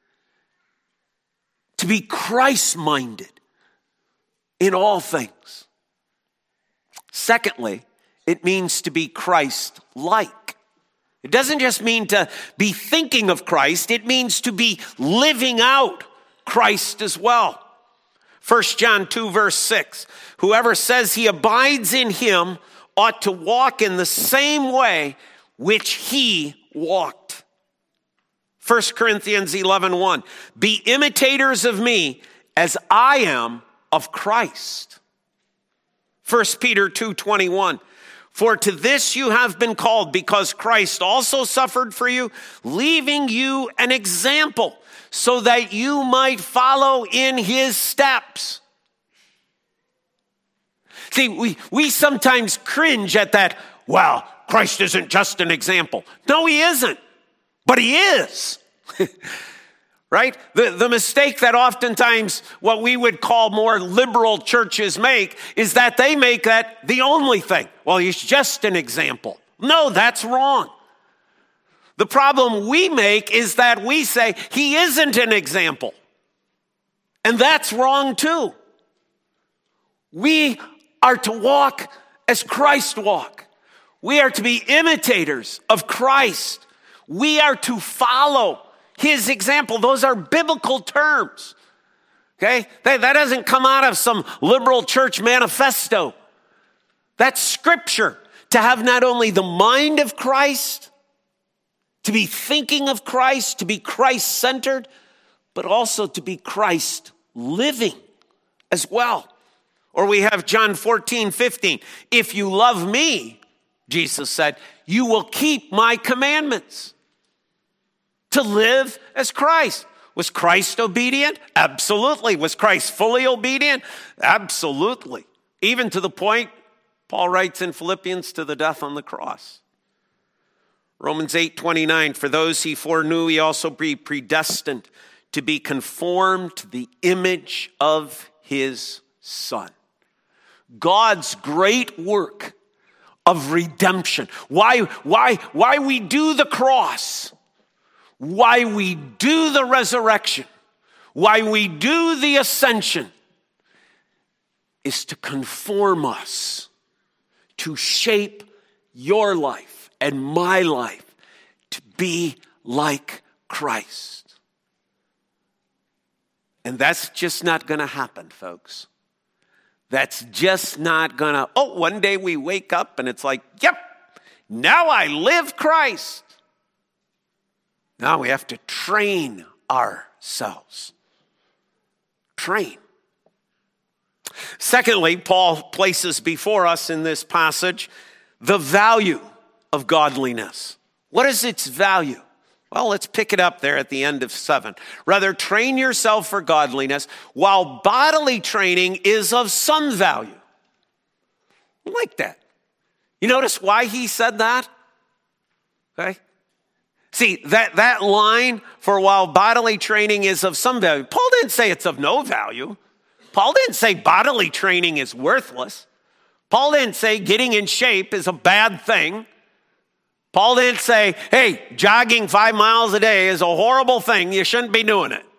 to be Christ-minded in all things? Secondly, it means to be Christ-like. It doesn't just mean to be thinking of Christ, it means to be living out Christ as well. First John two verse six, whoever says he abides in him ought to walk in the same way which he walked. First Corinthians eleven one, be imitators of me as I am of Christ. First Peter two twenty-one, for to this you have been called, because Christ also suffered for you, leaving you an example, so that you might follow in his steps. See, we, we sometimes cringe at that, well, Christ isn't just an example. No, he isn't, but he is. Right? The, the mistake that oftentimes what we would call more liberal churches make is that they make that the only thing. Well, he's just an example. No, that's wrong. The problem we make is that we say he isn't an example. And that's wrong too. We are to walk as Christ walked. We are to be imitators of Christ. We are to follow his example. Those are biblical terms. Okay? That, that doesn't come out of some liberal church manifesto. That's scripture. To have not only the mind of Christ, to be thinking of Christ, to be Christ-centered, but also to be Christ-living as well. Or we have John fourteen fifteen. If you love me, Jesus said, you will keep my commandments. To live as Christ. Was Christ obedient? Absolutely. Was Christ fully obedient? Absolutely. Even to the point, Paul writes in Philippians, to the death on the cross. Romans eight twenty-nine, for those he foreknew, he also predestined to be conformed to the image of his Son. God's great work of redemption. Why, why, why we do the cross. Why we do the resurrection. Why we do the ascension is to conform us, to shape your life and my life to be like Christ. And that's just not going to happen, folks. That's just not going to, oh, one day we wake up and it's like, yep, now I live Christ. Now we have to train ourselves. Train. Secondly, Paul places before us in this passage the value of godliness. What is its value? Well, let's pick it up there at the end of seven. Rather, train yourself for godliness, while bodily training is of some value. I like that. You notice why he said that? Okay. See, that, that line for while bodily training is of some value. Paul didn't say it's of no value. Paul didn't say bodily training is worthless. Paul didn't say getting in shape is a bad thing. Paul didn't say, hey, jogging five miles a day is a horrible thing. You shouldn't be doing it.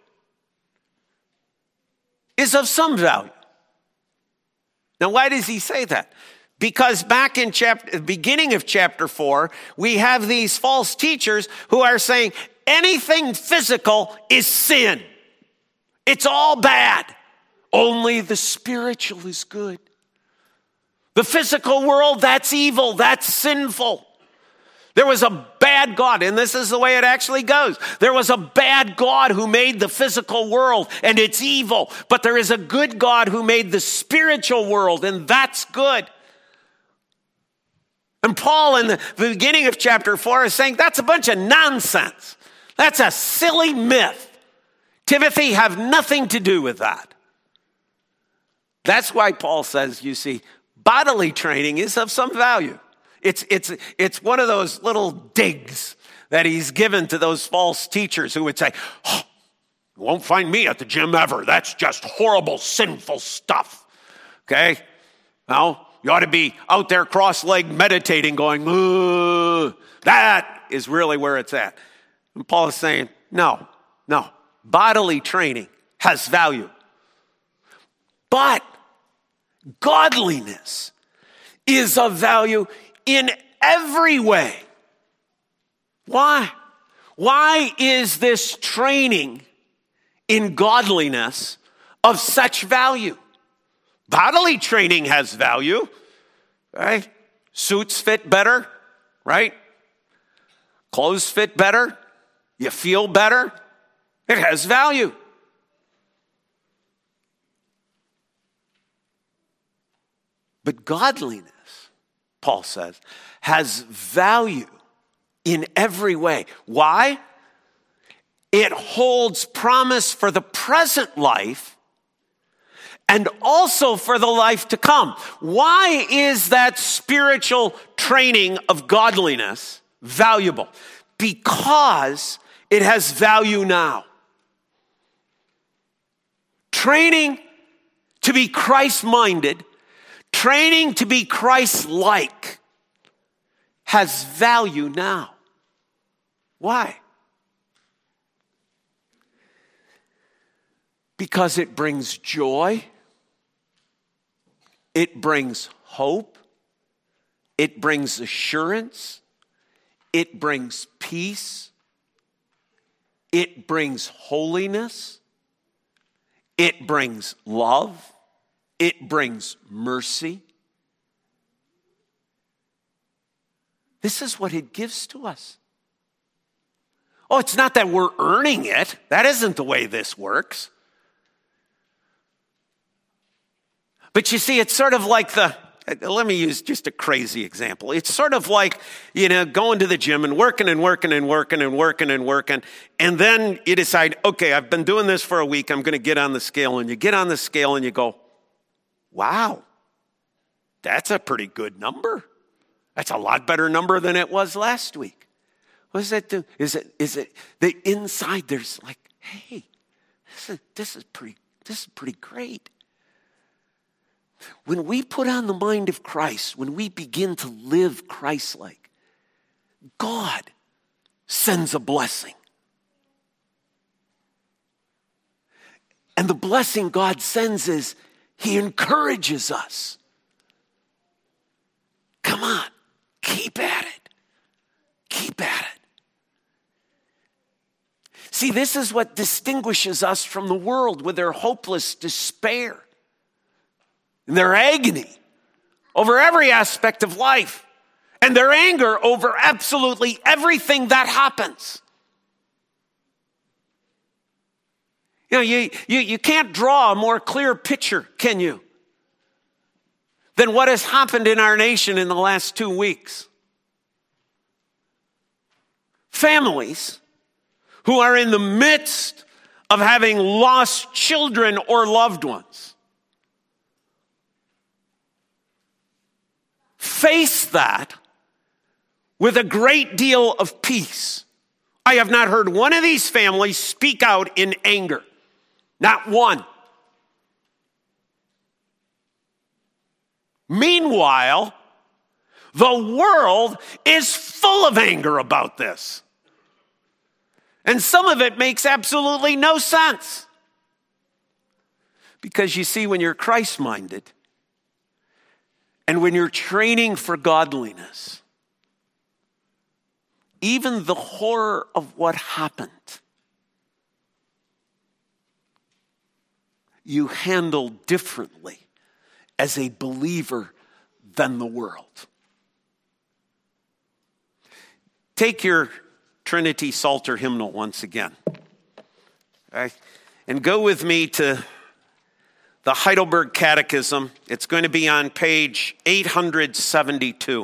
It's of some value. Now, why does he say that? Because back in chapter, the beginning of chapter four, we have these false teachers who are saying anything physical is sin. It's all bad. Only the spiritual is good. The physical world, that's evil. That's sinful. There was a bad God, and this is the way it actually goes. There was a bad God who made the physical world, and it's evil. But there is a good God who made the spiritual world, and that's good. And Paul, in the beginning of chapter four, is saying that's a bunch of nonsense. That's a silly myth. Timothy, have nothing to do with that. That's why Paul says, you see, bodily training is of some value. It's, it's, it's one of those little digs that he's given to those false teachers who would say, oh, you won't find me at the gym ever. That's just horrible, sinful stuff. Okay? Well, you ought to be out there cross-legged meditating going, ooh, that is really where it's at. And Paul is saying, no, no. Bodily training has value. But godliness is of value in every way. Why? Why is this training in godliness of such value? Bodily training has value, right? Suits fit better, right? Clothes fit better. You feel better. It has value. But godliness, Paul says, has value in every way. Why? It holds promise for the present life and also for the life to come. Why is that spiritual training of godliness valuable? Because it has value now. Training to be Christ-minded, training to be Christ-like has value now. Why? Because it brings joy, it brings hope, it brings assurance, it brings peace, it brings holiness, it brings love, it brings mercy. This is what it gives to us. Oh, it's not that we're earning it. That isn't the way this works. But you see, it's sort of like the, let me use just a crazy example. It's sort of like, you know, going to the gym and working and working and working and working and working. And then you decide, okay, I've been doing this for a week. I'm going to get on the scale. And you get on the scale and you go, wow, that's a pretty good number. That's a lot better number than it was last week. What does that do? Is it, is it, the inside there's like, hey, this is, this is pretty, this is pretty great. When we put on the mind of Christ, when we begin to live Christ-like, God sends a blessing. And the blessing God sends is he encourages us. Come on, keep at it. Keep at it. See, this is what distinguishes us from the world with their hopeless despair and their agony over every aspect of life and their anger over absolutely everything that happens. You know, you, you, you can't draw a more clear picture, can you, than what has happened in our nation in the last two weeks. Families who are in the midst of having lost children or loved ones face that with a great deal of peace. I have not heard one of these families speak out in anger. Not one. Meanwhile, the world is full of anger about this. And some of it makes absolutely no sense. Because you see, when you're Christ-minded and when you're training for godliness, even the horror of what happened, you handle differently as a believer than the world. Take your Trinity Psalter hymnal once again. Right? And go with me to the Heidelberg Catechism. It's going to be on page eight hundred seventy-two.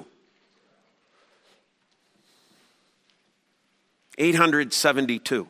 eight hundred seventy-two.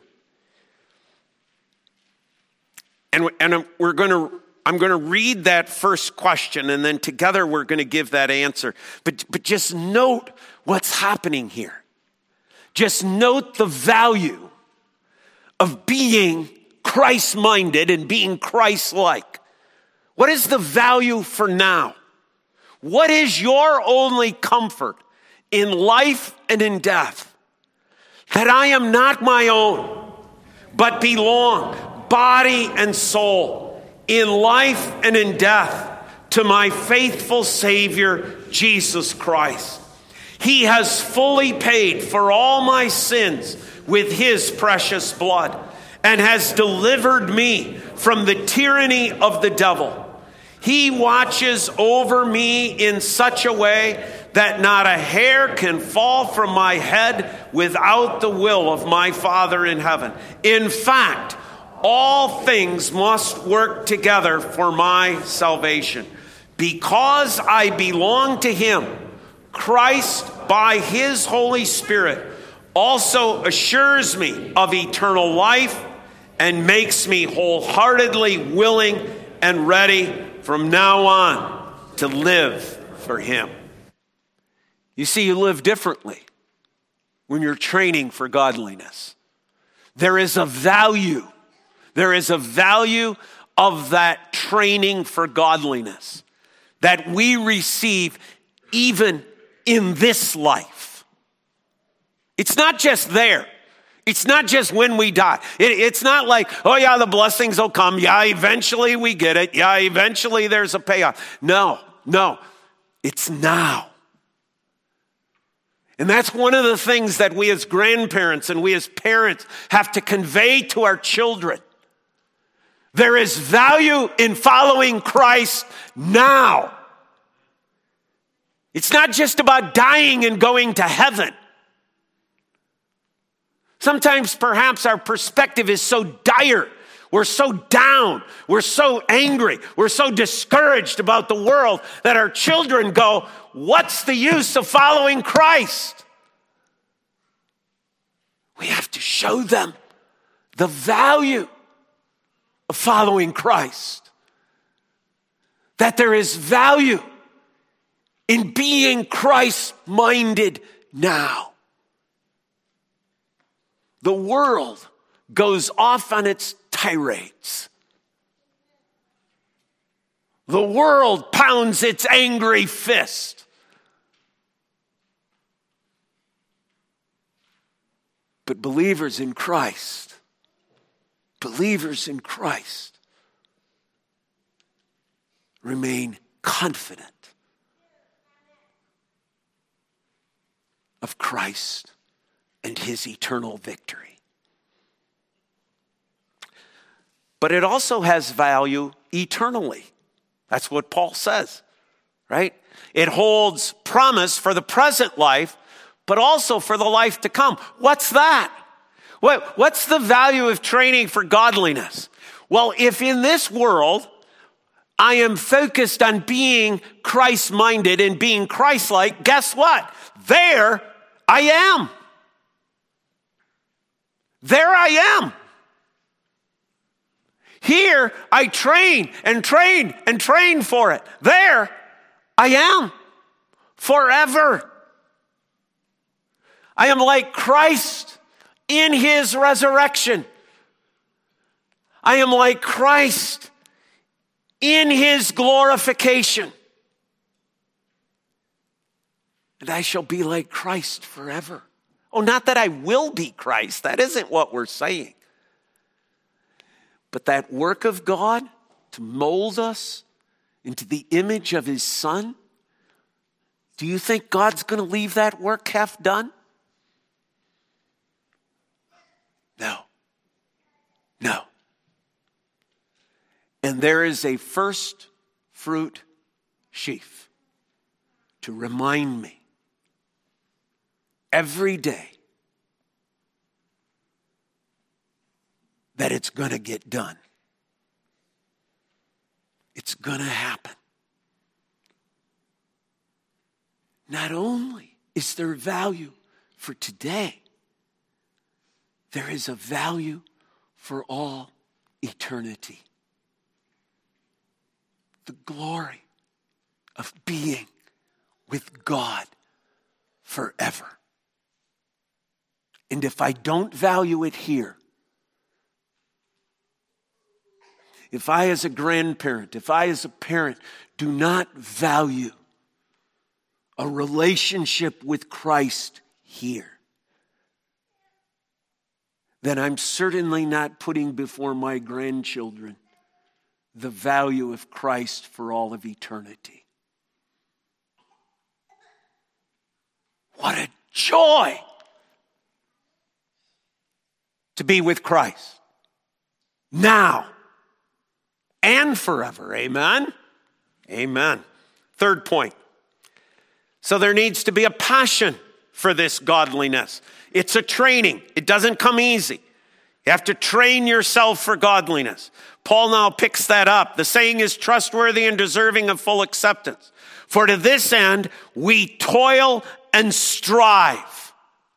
And, and we're going to, I'm going to read that first question, and then together we're going to give that answer. But, but just note what's happening here. Just note the value of being Christ-minded and being Christ-like. What is the value for now? What is your only comfort in life and in death? That I am not my own, but belong, body and soul, in life and in death, to my faithful Savior, Jesus Christ. He has fully paid for all my sins with his precious blood and has delivered me from the tyranny of the devil. He watches over me in such a way that not a hair can fall from my head without the will of my Father in heaven. In fact, all things must work together for my salvation. Because I belong to him, Christ, by his Holy Spirit, also assures me of eternal life and makes me wholeheartedly willing and ready from now on to live for him. You see, you live differently when you're training for godliness. There is a value. There is a value of that training for godliness that we receive even in this life. It's not just there. It's not just when we die. It, it's not like, oh yeah, the blessings will come. Yeah, eventually we get it. Yeah, eventually there's a payoff. No, no, it's now. And that's one of the things that we as grandparents and we as parents have to convey to our children. There is value in following Christ now. It's not just about dying and going to heaven. Sometimes perhaps our perspective is so dire. We're so down. We're so angry. We're so discouraged about the world that our children go, what's the use of following Christ? We have to show them the value of following Christ. That there is value in being Christ-minded now. The world goes off on its tirades. The world pounds its angry fist. But believers in Christ, believers in Christ remain confident of Christ and his eternal victory. But it also has value eternally. That's what Paul says, right? It holds promise for the present life, but also for the life to come. What's that? What, what's the value of training for godliness? Well, if in this world I am focused on being Christ-minded and being Christ-like, guess what? There I am. There I am. Here, I train and train and train for it. There, I am forever. I am like Christ in his resurrection. I am like Christ in his glorification. And I shall be like Christ forever. Oh, not that I will be Christ. That isn't what we're saying. But that work of God to mold us into the image of his Son, do you think God's going to leave that work half done? No. No. And there is a first fruit sheaf to remind me every day that it's going to get done. It's going to happen. Not only is there value for today, there is a value for all eternity. The glory of being with God forever. And if I don't value it here, if I as a grandparent, if I as a parent do not value a relationship with Christ here, then I'm certainly not putting before my grandchildren the value of Christ for all of eternity. What a joy to be with Christ now and forever. Amen? Amen. Third point. So there needs to be a passion for this godliness. It's a training. It doesn't come easy. You have to train yourself for godliness. Paul now picks that up. The saying is trustworthy and deserving of full acceptance. For to this end, we toil and strive.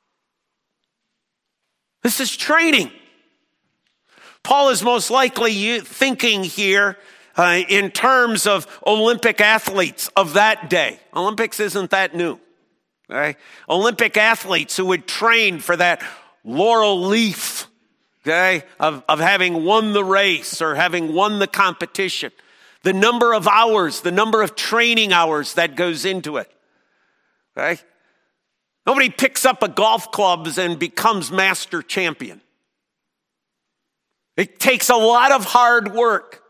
This is training. Paul is most likely thinking here uh, in terms of Olympic athletes of that day. Olympics isn't that new. Okay? Olympic athletes who would train for that laurel leaf, okay, of, of having won the race or having won the competition. The number of hours, the number of training hours that goes into it. Okay? Nobody picks up a golf club and becomes master champion. It takes a lot of hard work.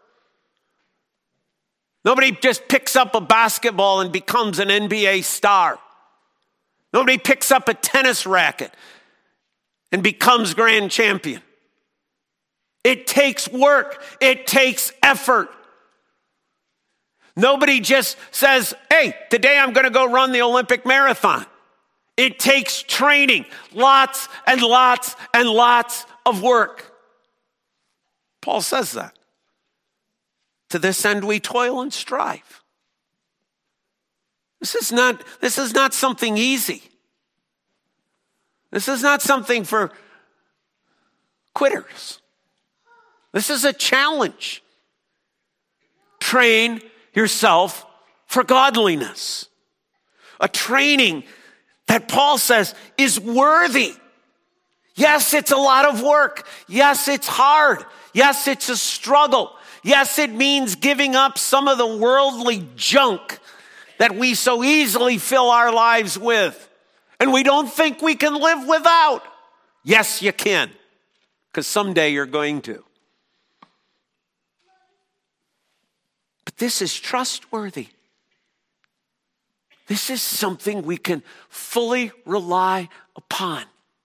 Nobody just picks up a basketball and becomes an N B A star. Nobody picks up a tennis racket and becomes grand champion. It takes work. It takes effort. Nobody just says, hey, today I'm going to go run the Olympic marathon. It takes training, lots and lots and lots of work. Paul says that. To this end we toil and strive. This is not, this is not something easy. This is not something for quitters. This is a challenge. Train yourself for godliness. A training that Paul says is worthy. Yes, it's a lot of work. Yes, it's hard. Yes, it's a struggle. Yes, it means giving up some of the worldly junk that we so easily fill our lives with. And we don't think we can live without. Yes, you can. Because someday you're going to. But this is trustworthy. This is something we can fully rely upon.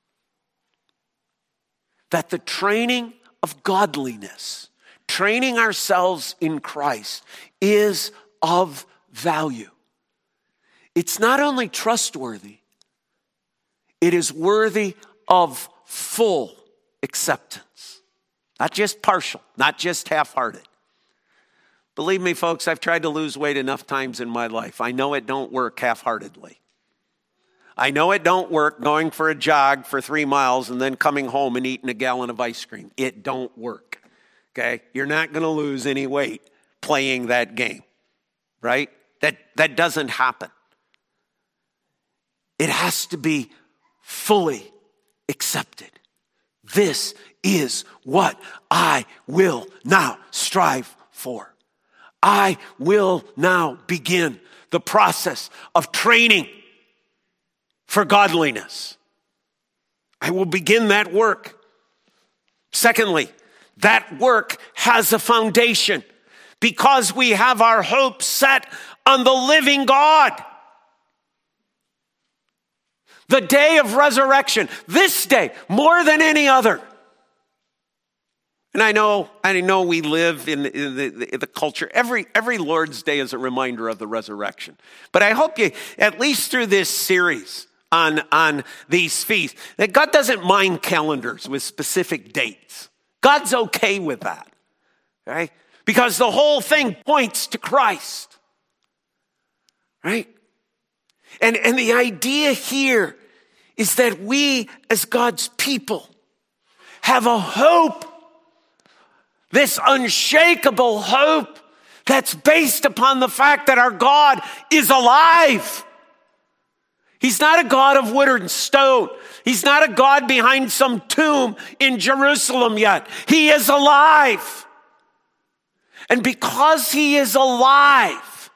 That the training of godliness, training ourselves in Christ, is of value. It's not only trustworthy, it is worthy of full acceptance. Not just partial, not just half-hearted. Believe me, folks, I've tried to lose weight enough times in my life. I know it don't work half-heartedly. I know it don't work going for a jog for three miles and then coming home and eating a gallon of ice cream. It don't work, okay? You're not going to lose any weight playing that game, right? That, that doesn't happen. It has to be fully accepted. This is what I will now strive for. I will now begin the process of training for godliness. I will begin that work. Secondly, that work has a foundation because we have our hope set on the living God. The day of resurrection, this day, more than any other. And I know, I know we live in, in, the, in the culture. Every, every Lord's Day is a reminder of the resurrection. But I hope you, at least through this series on, on these feasts, that God doesn't mind calendars with specific dates. God's okay with that, right? Because the whole thing points to Christ, right? And, and the idea here is that we, as God's people, have a hope. This unshakable hope that's based upon the fact that our God is alive. He's not a God of wood and stone. He's not a God behind some tomb in Jerusalem yet. He is alive. And because he is alive,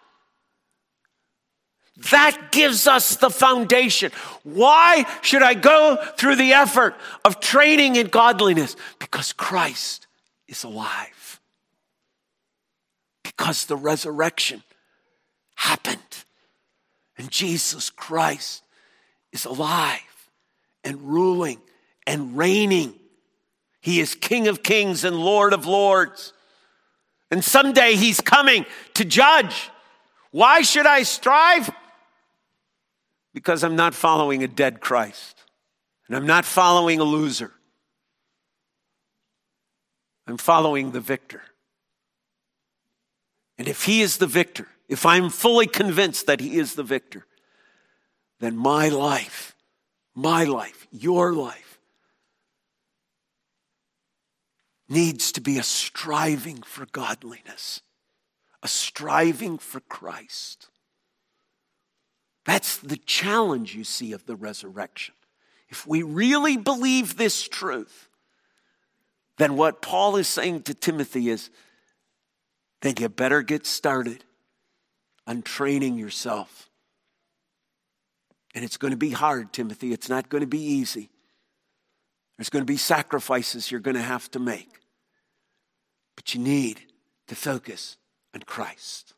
that gives us the foundation. Why should I go through the effort of training in godliness? Because Christ is alive. Because the resurrection happened. And Jesus Christ is alive and ruling and reigning. He is King of kings and Lord of lords. And someday he's coming to judge. Why should I strive? Because I'm not following a dead Christ. And I'm not following a loser. I'm following the victor. And if he is the victor, if I'm fully convinced that he is the victor, then my life, my life, your life, needs to be a striving for godliness, a striving for Christ. That's the challenge, you see, of the resurrection. If we really believe this truth, then what Paul is saying to Timothy is, then you better get started on training yourself. And it's going to be hard, Timothy. It's not going to be easy. There's going to be sacrifices you're going to have to make. But you need to focus on Christ.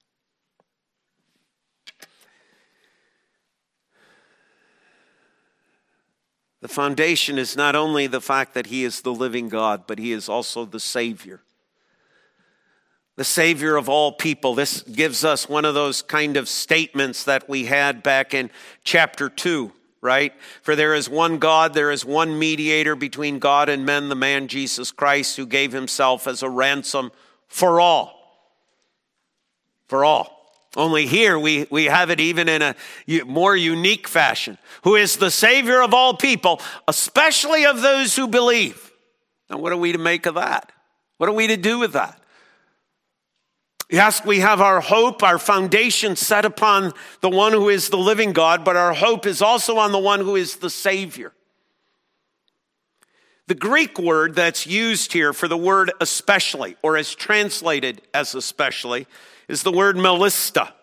The foundation is not only the fact that he is the living God, but he is also the Savior. The Savior of all people. This gives us one of those kind of statements that we had back in chapter two, right? For there is one God, there is one mediator between God and men, the man Jesus Christ, who gave himself as a ransom for all. For all. Only here we, we have it even in a more unique fashion. Who is the Savior of all people, especially of those who believe. Now what are we to make of that? What are we to do with that? Yes, we have our hope, our foundation set upon the one who is the living God, but our hope is also on the one who is the Savior. The Greek word that's used here for the word especially, or is translated as especially, is the word melista.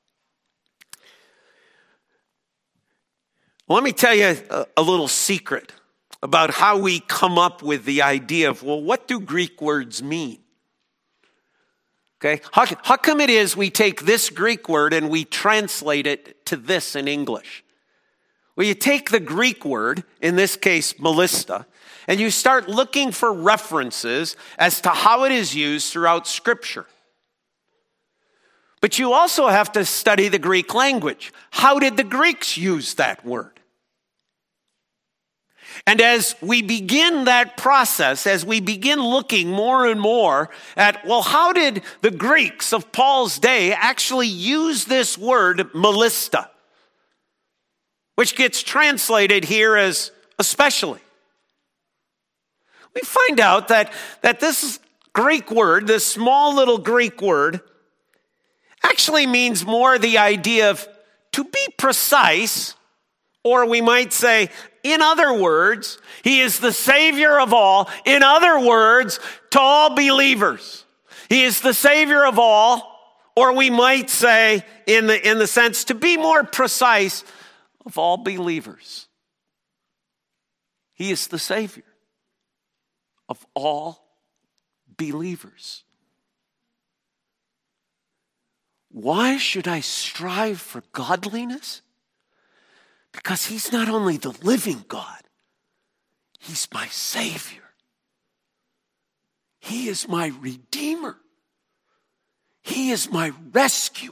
Let me tell you a, a little secret about how we come up with the idea of, well, what do Greek words mean? Okay, how, how come it is we take this Greek word and we translate it to this in English? Well, you take the Greek word, in this case, melista, and you start looking for references as to how it is used throughout Scripture. But you also have to study the Greek language. How did the Greeks use that word? And as we begin that process, as we begin looking more and more at, well, how did the Greeks of Paul's day actually use this word melista, which gets translated here as especially? We find out that, that this Greek word, this small little Greek word, actually means more the idea of to be precise, or we might say, in other words, he is the Savior of all. In other words, to all believers. He is the Savior of all, or we might say, in the, in the sense, to be more precise, of all believers. He is the Savior of all believers. Why should I strive for godliness? Because he's not only the living God, he's my Savior. He is my Redeemer. He is my rescuer.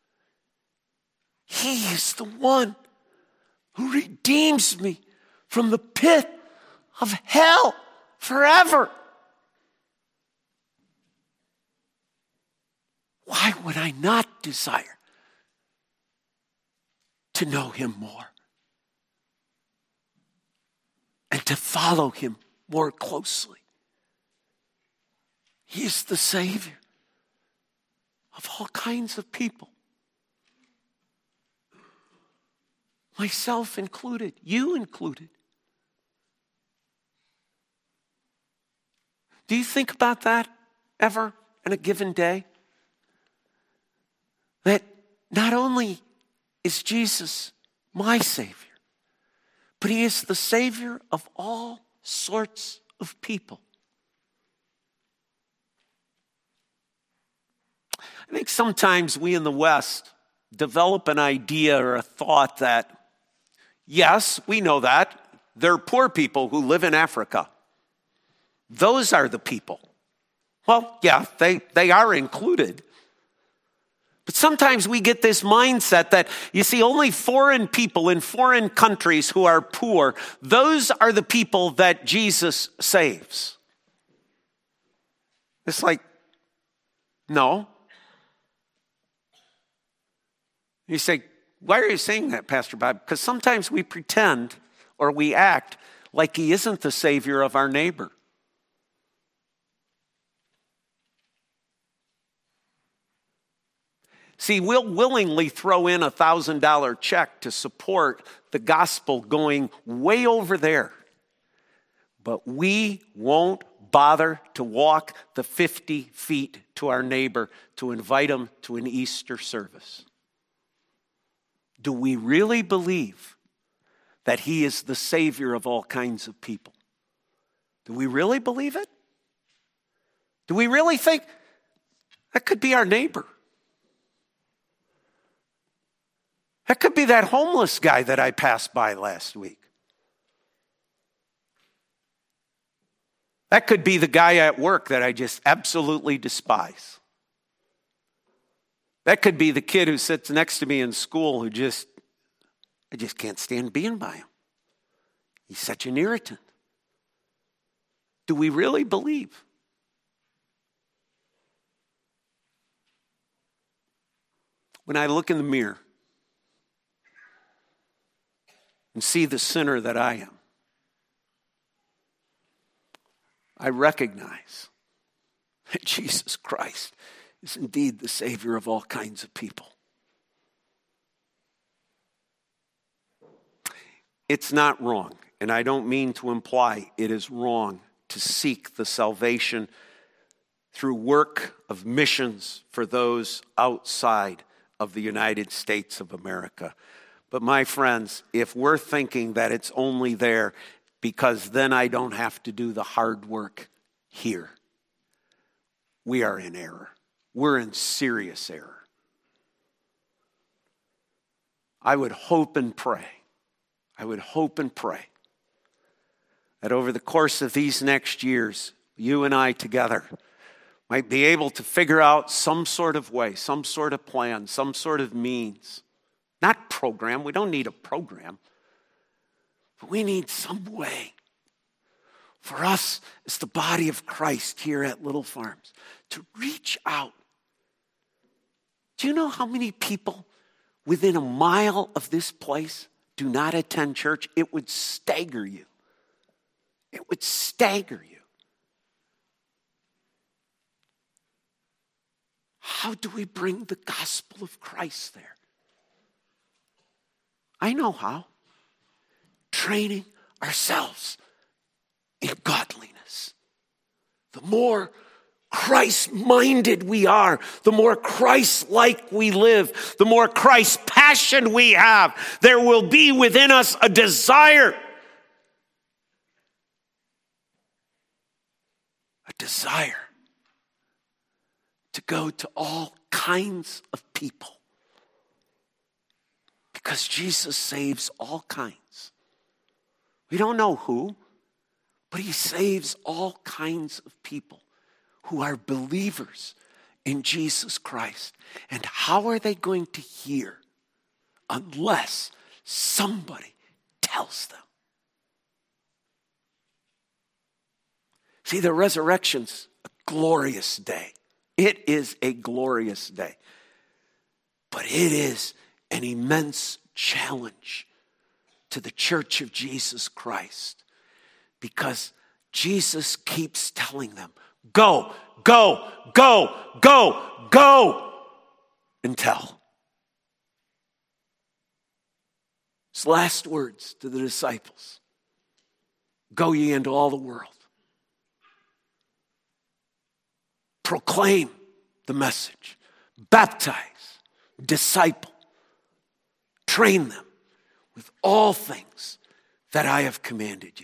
He is the one who redeems me from the pit of hell forever. Why would I not desire to know him more and to follow him more closely? He is the Savior of all kinds of people, myself included, you included. Do you think about that ever in a given day? That not only is Jesus my Savior, but he is the Savior of all sorts of people. I think sometimes we in the West develop an idea or a thought that, yes, we know that. There are poor people who live in Africa. Those are the people. Well, yeah, they, they are included. But sometimes we get this mindset that, you see, only foreign people in foreign countries who are poor, those are the people that Jesus saves. It's like, no. You say, why are you saying that, Pastor Bob? Because sometimes we pretend or we act like he isn't the Savior of our neighbor. See, we'll willingly throw in a one thousand dollars check to support the gospel going way over there. But we won't bother to walk the fifty feet to our neighbor to invite him to an Easter service. Do we really believe that he is the Savior of all kinds of people? Do we really believe it? Do we really think that could be our neighbor? That could be that homeless guy that I passed by last week. That could be the guy at work that I just absolutely despise. That could be the kid who sits next to me in school who just, I just can't stand being by him. He's such an irritant. Do we really believe? When I look in the mirror and see the sinner that I am, I recognize that Jesus Christ is indeed the Savior of all kinds of people. It's not wrong. and I don't mean to imply it is wrong to seek the salvation through work of missions for those outside of the United States of America. But my friends, if we're thinking that it's only there because then I don't have to do the hard work here, we are in error. We're in serious error. I would hope and pray, I would hope and pray that over the course of these next years, you and I together might be able to figure out some sort of way, some sort of plan, some sort of means. Not program, we don't need a program, but we need some way for us as the body of Christ here at Little Farms to reach out. Do you know how many people within a mile of this place do not attend church? It would stagger you. It would stagger you. How do we bring the gospel of Christ there? I know how. Training ourselves in godliness. The more Christ-minded we are, the more Christ-like we live, the more Christ passion we have, there will be within us a desire. A desire to go to all kinds of people. Because Jesus saves all kinds. We don't know who, but he saves all kinds of people who are believers in Jesus Christ. And how are they going to hear unless somebody tells them? See, the resurrection's a glorious day. It is a glorious day. But it is an immense challenge to the church of Jesus Christ, because Jesus keeps telling them, go, go, go, go, go, and tell. His last words to the disciples: go ye into all the world. Proclaim the message. Baptize, disciple, train them with all things that I have commanded you.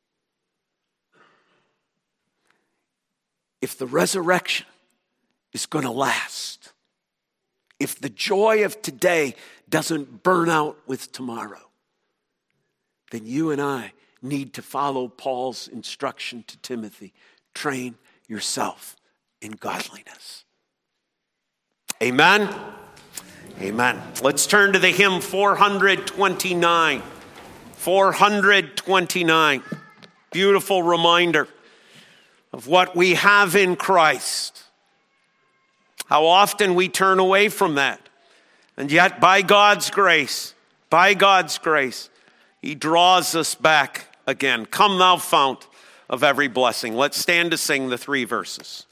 If the resurrection is going to last, if the joy of today doesn't burn out with tomorrow, then you and I need to follow Paul's instruction to Timothy: train yourself in godliness. Amen? Amen. Let's turn to the hymn four twenty-nine. four twenty-nine. Beautiful reminder of what we have in Christ. How often we turn away from that. And yet by God's grace, by God's grace, he draws us back again. Come thou fount of every blessing. Let's stand to sing the three verses.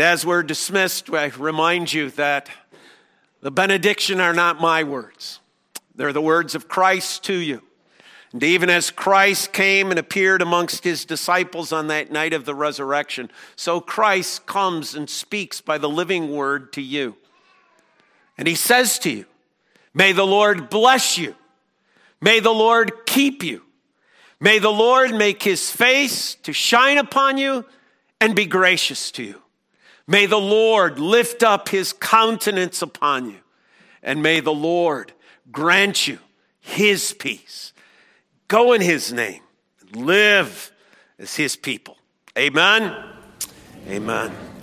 And as we're dismissed, I remind you that the benediction are not my words. They're the words of Christ to you. And even as Christ came and appeared amongst his disciples on that night of the resurrection, so Christ comes and speaks by the living word to you. And he says to you, may the Lord bless you. May the Lord keep you. May the Lord make his face to shine upon you and be gracious to you. May the Lord lift up his countenance upon you. And may the Lord grant you his peace. Go in his name. Live as his people. Amen. Amen.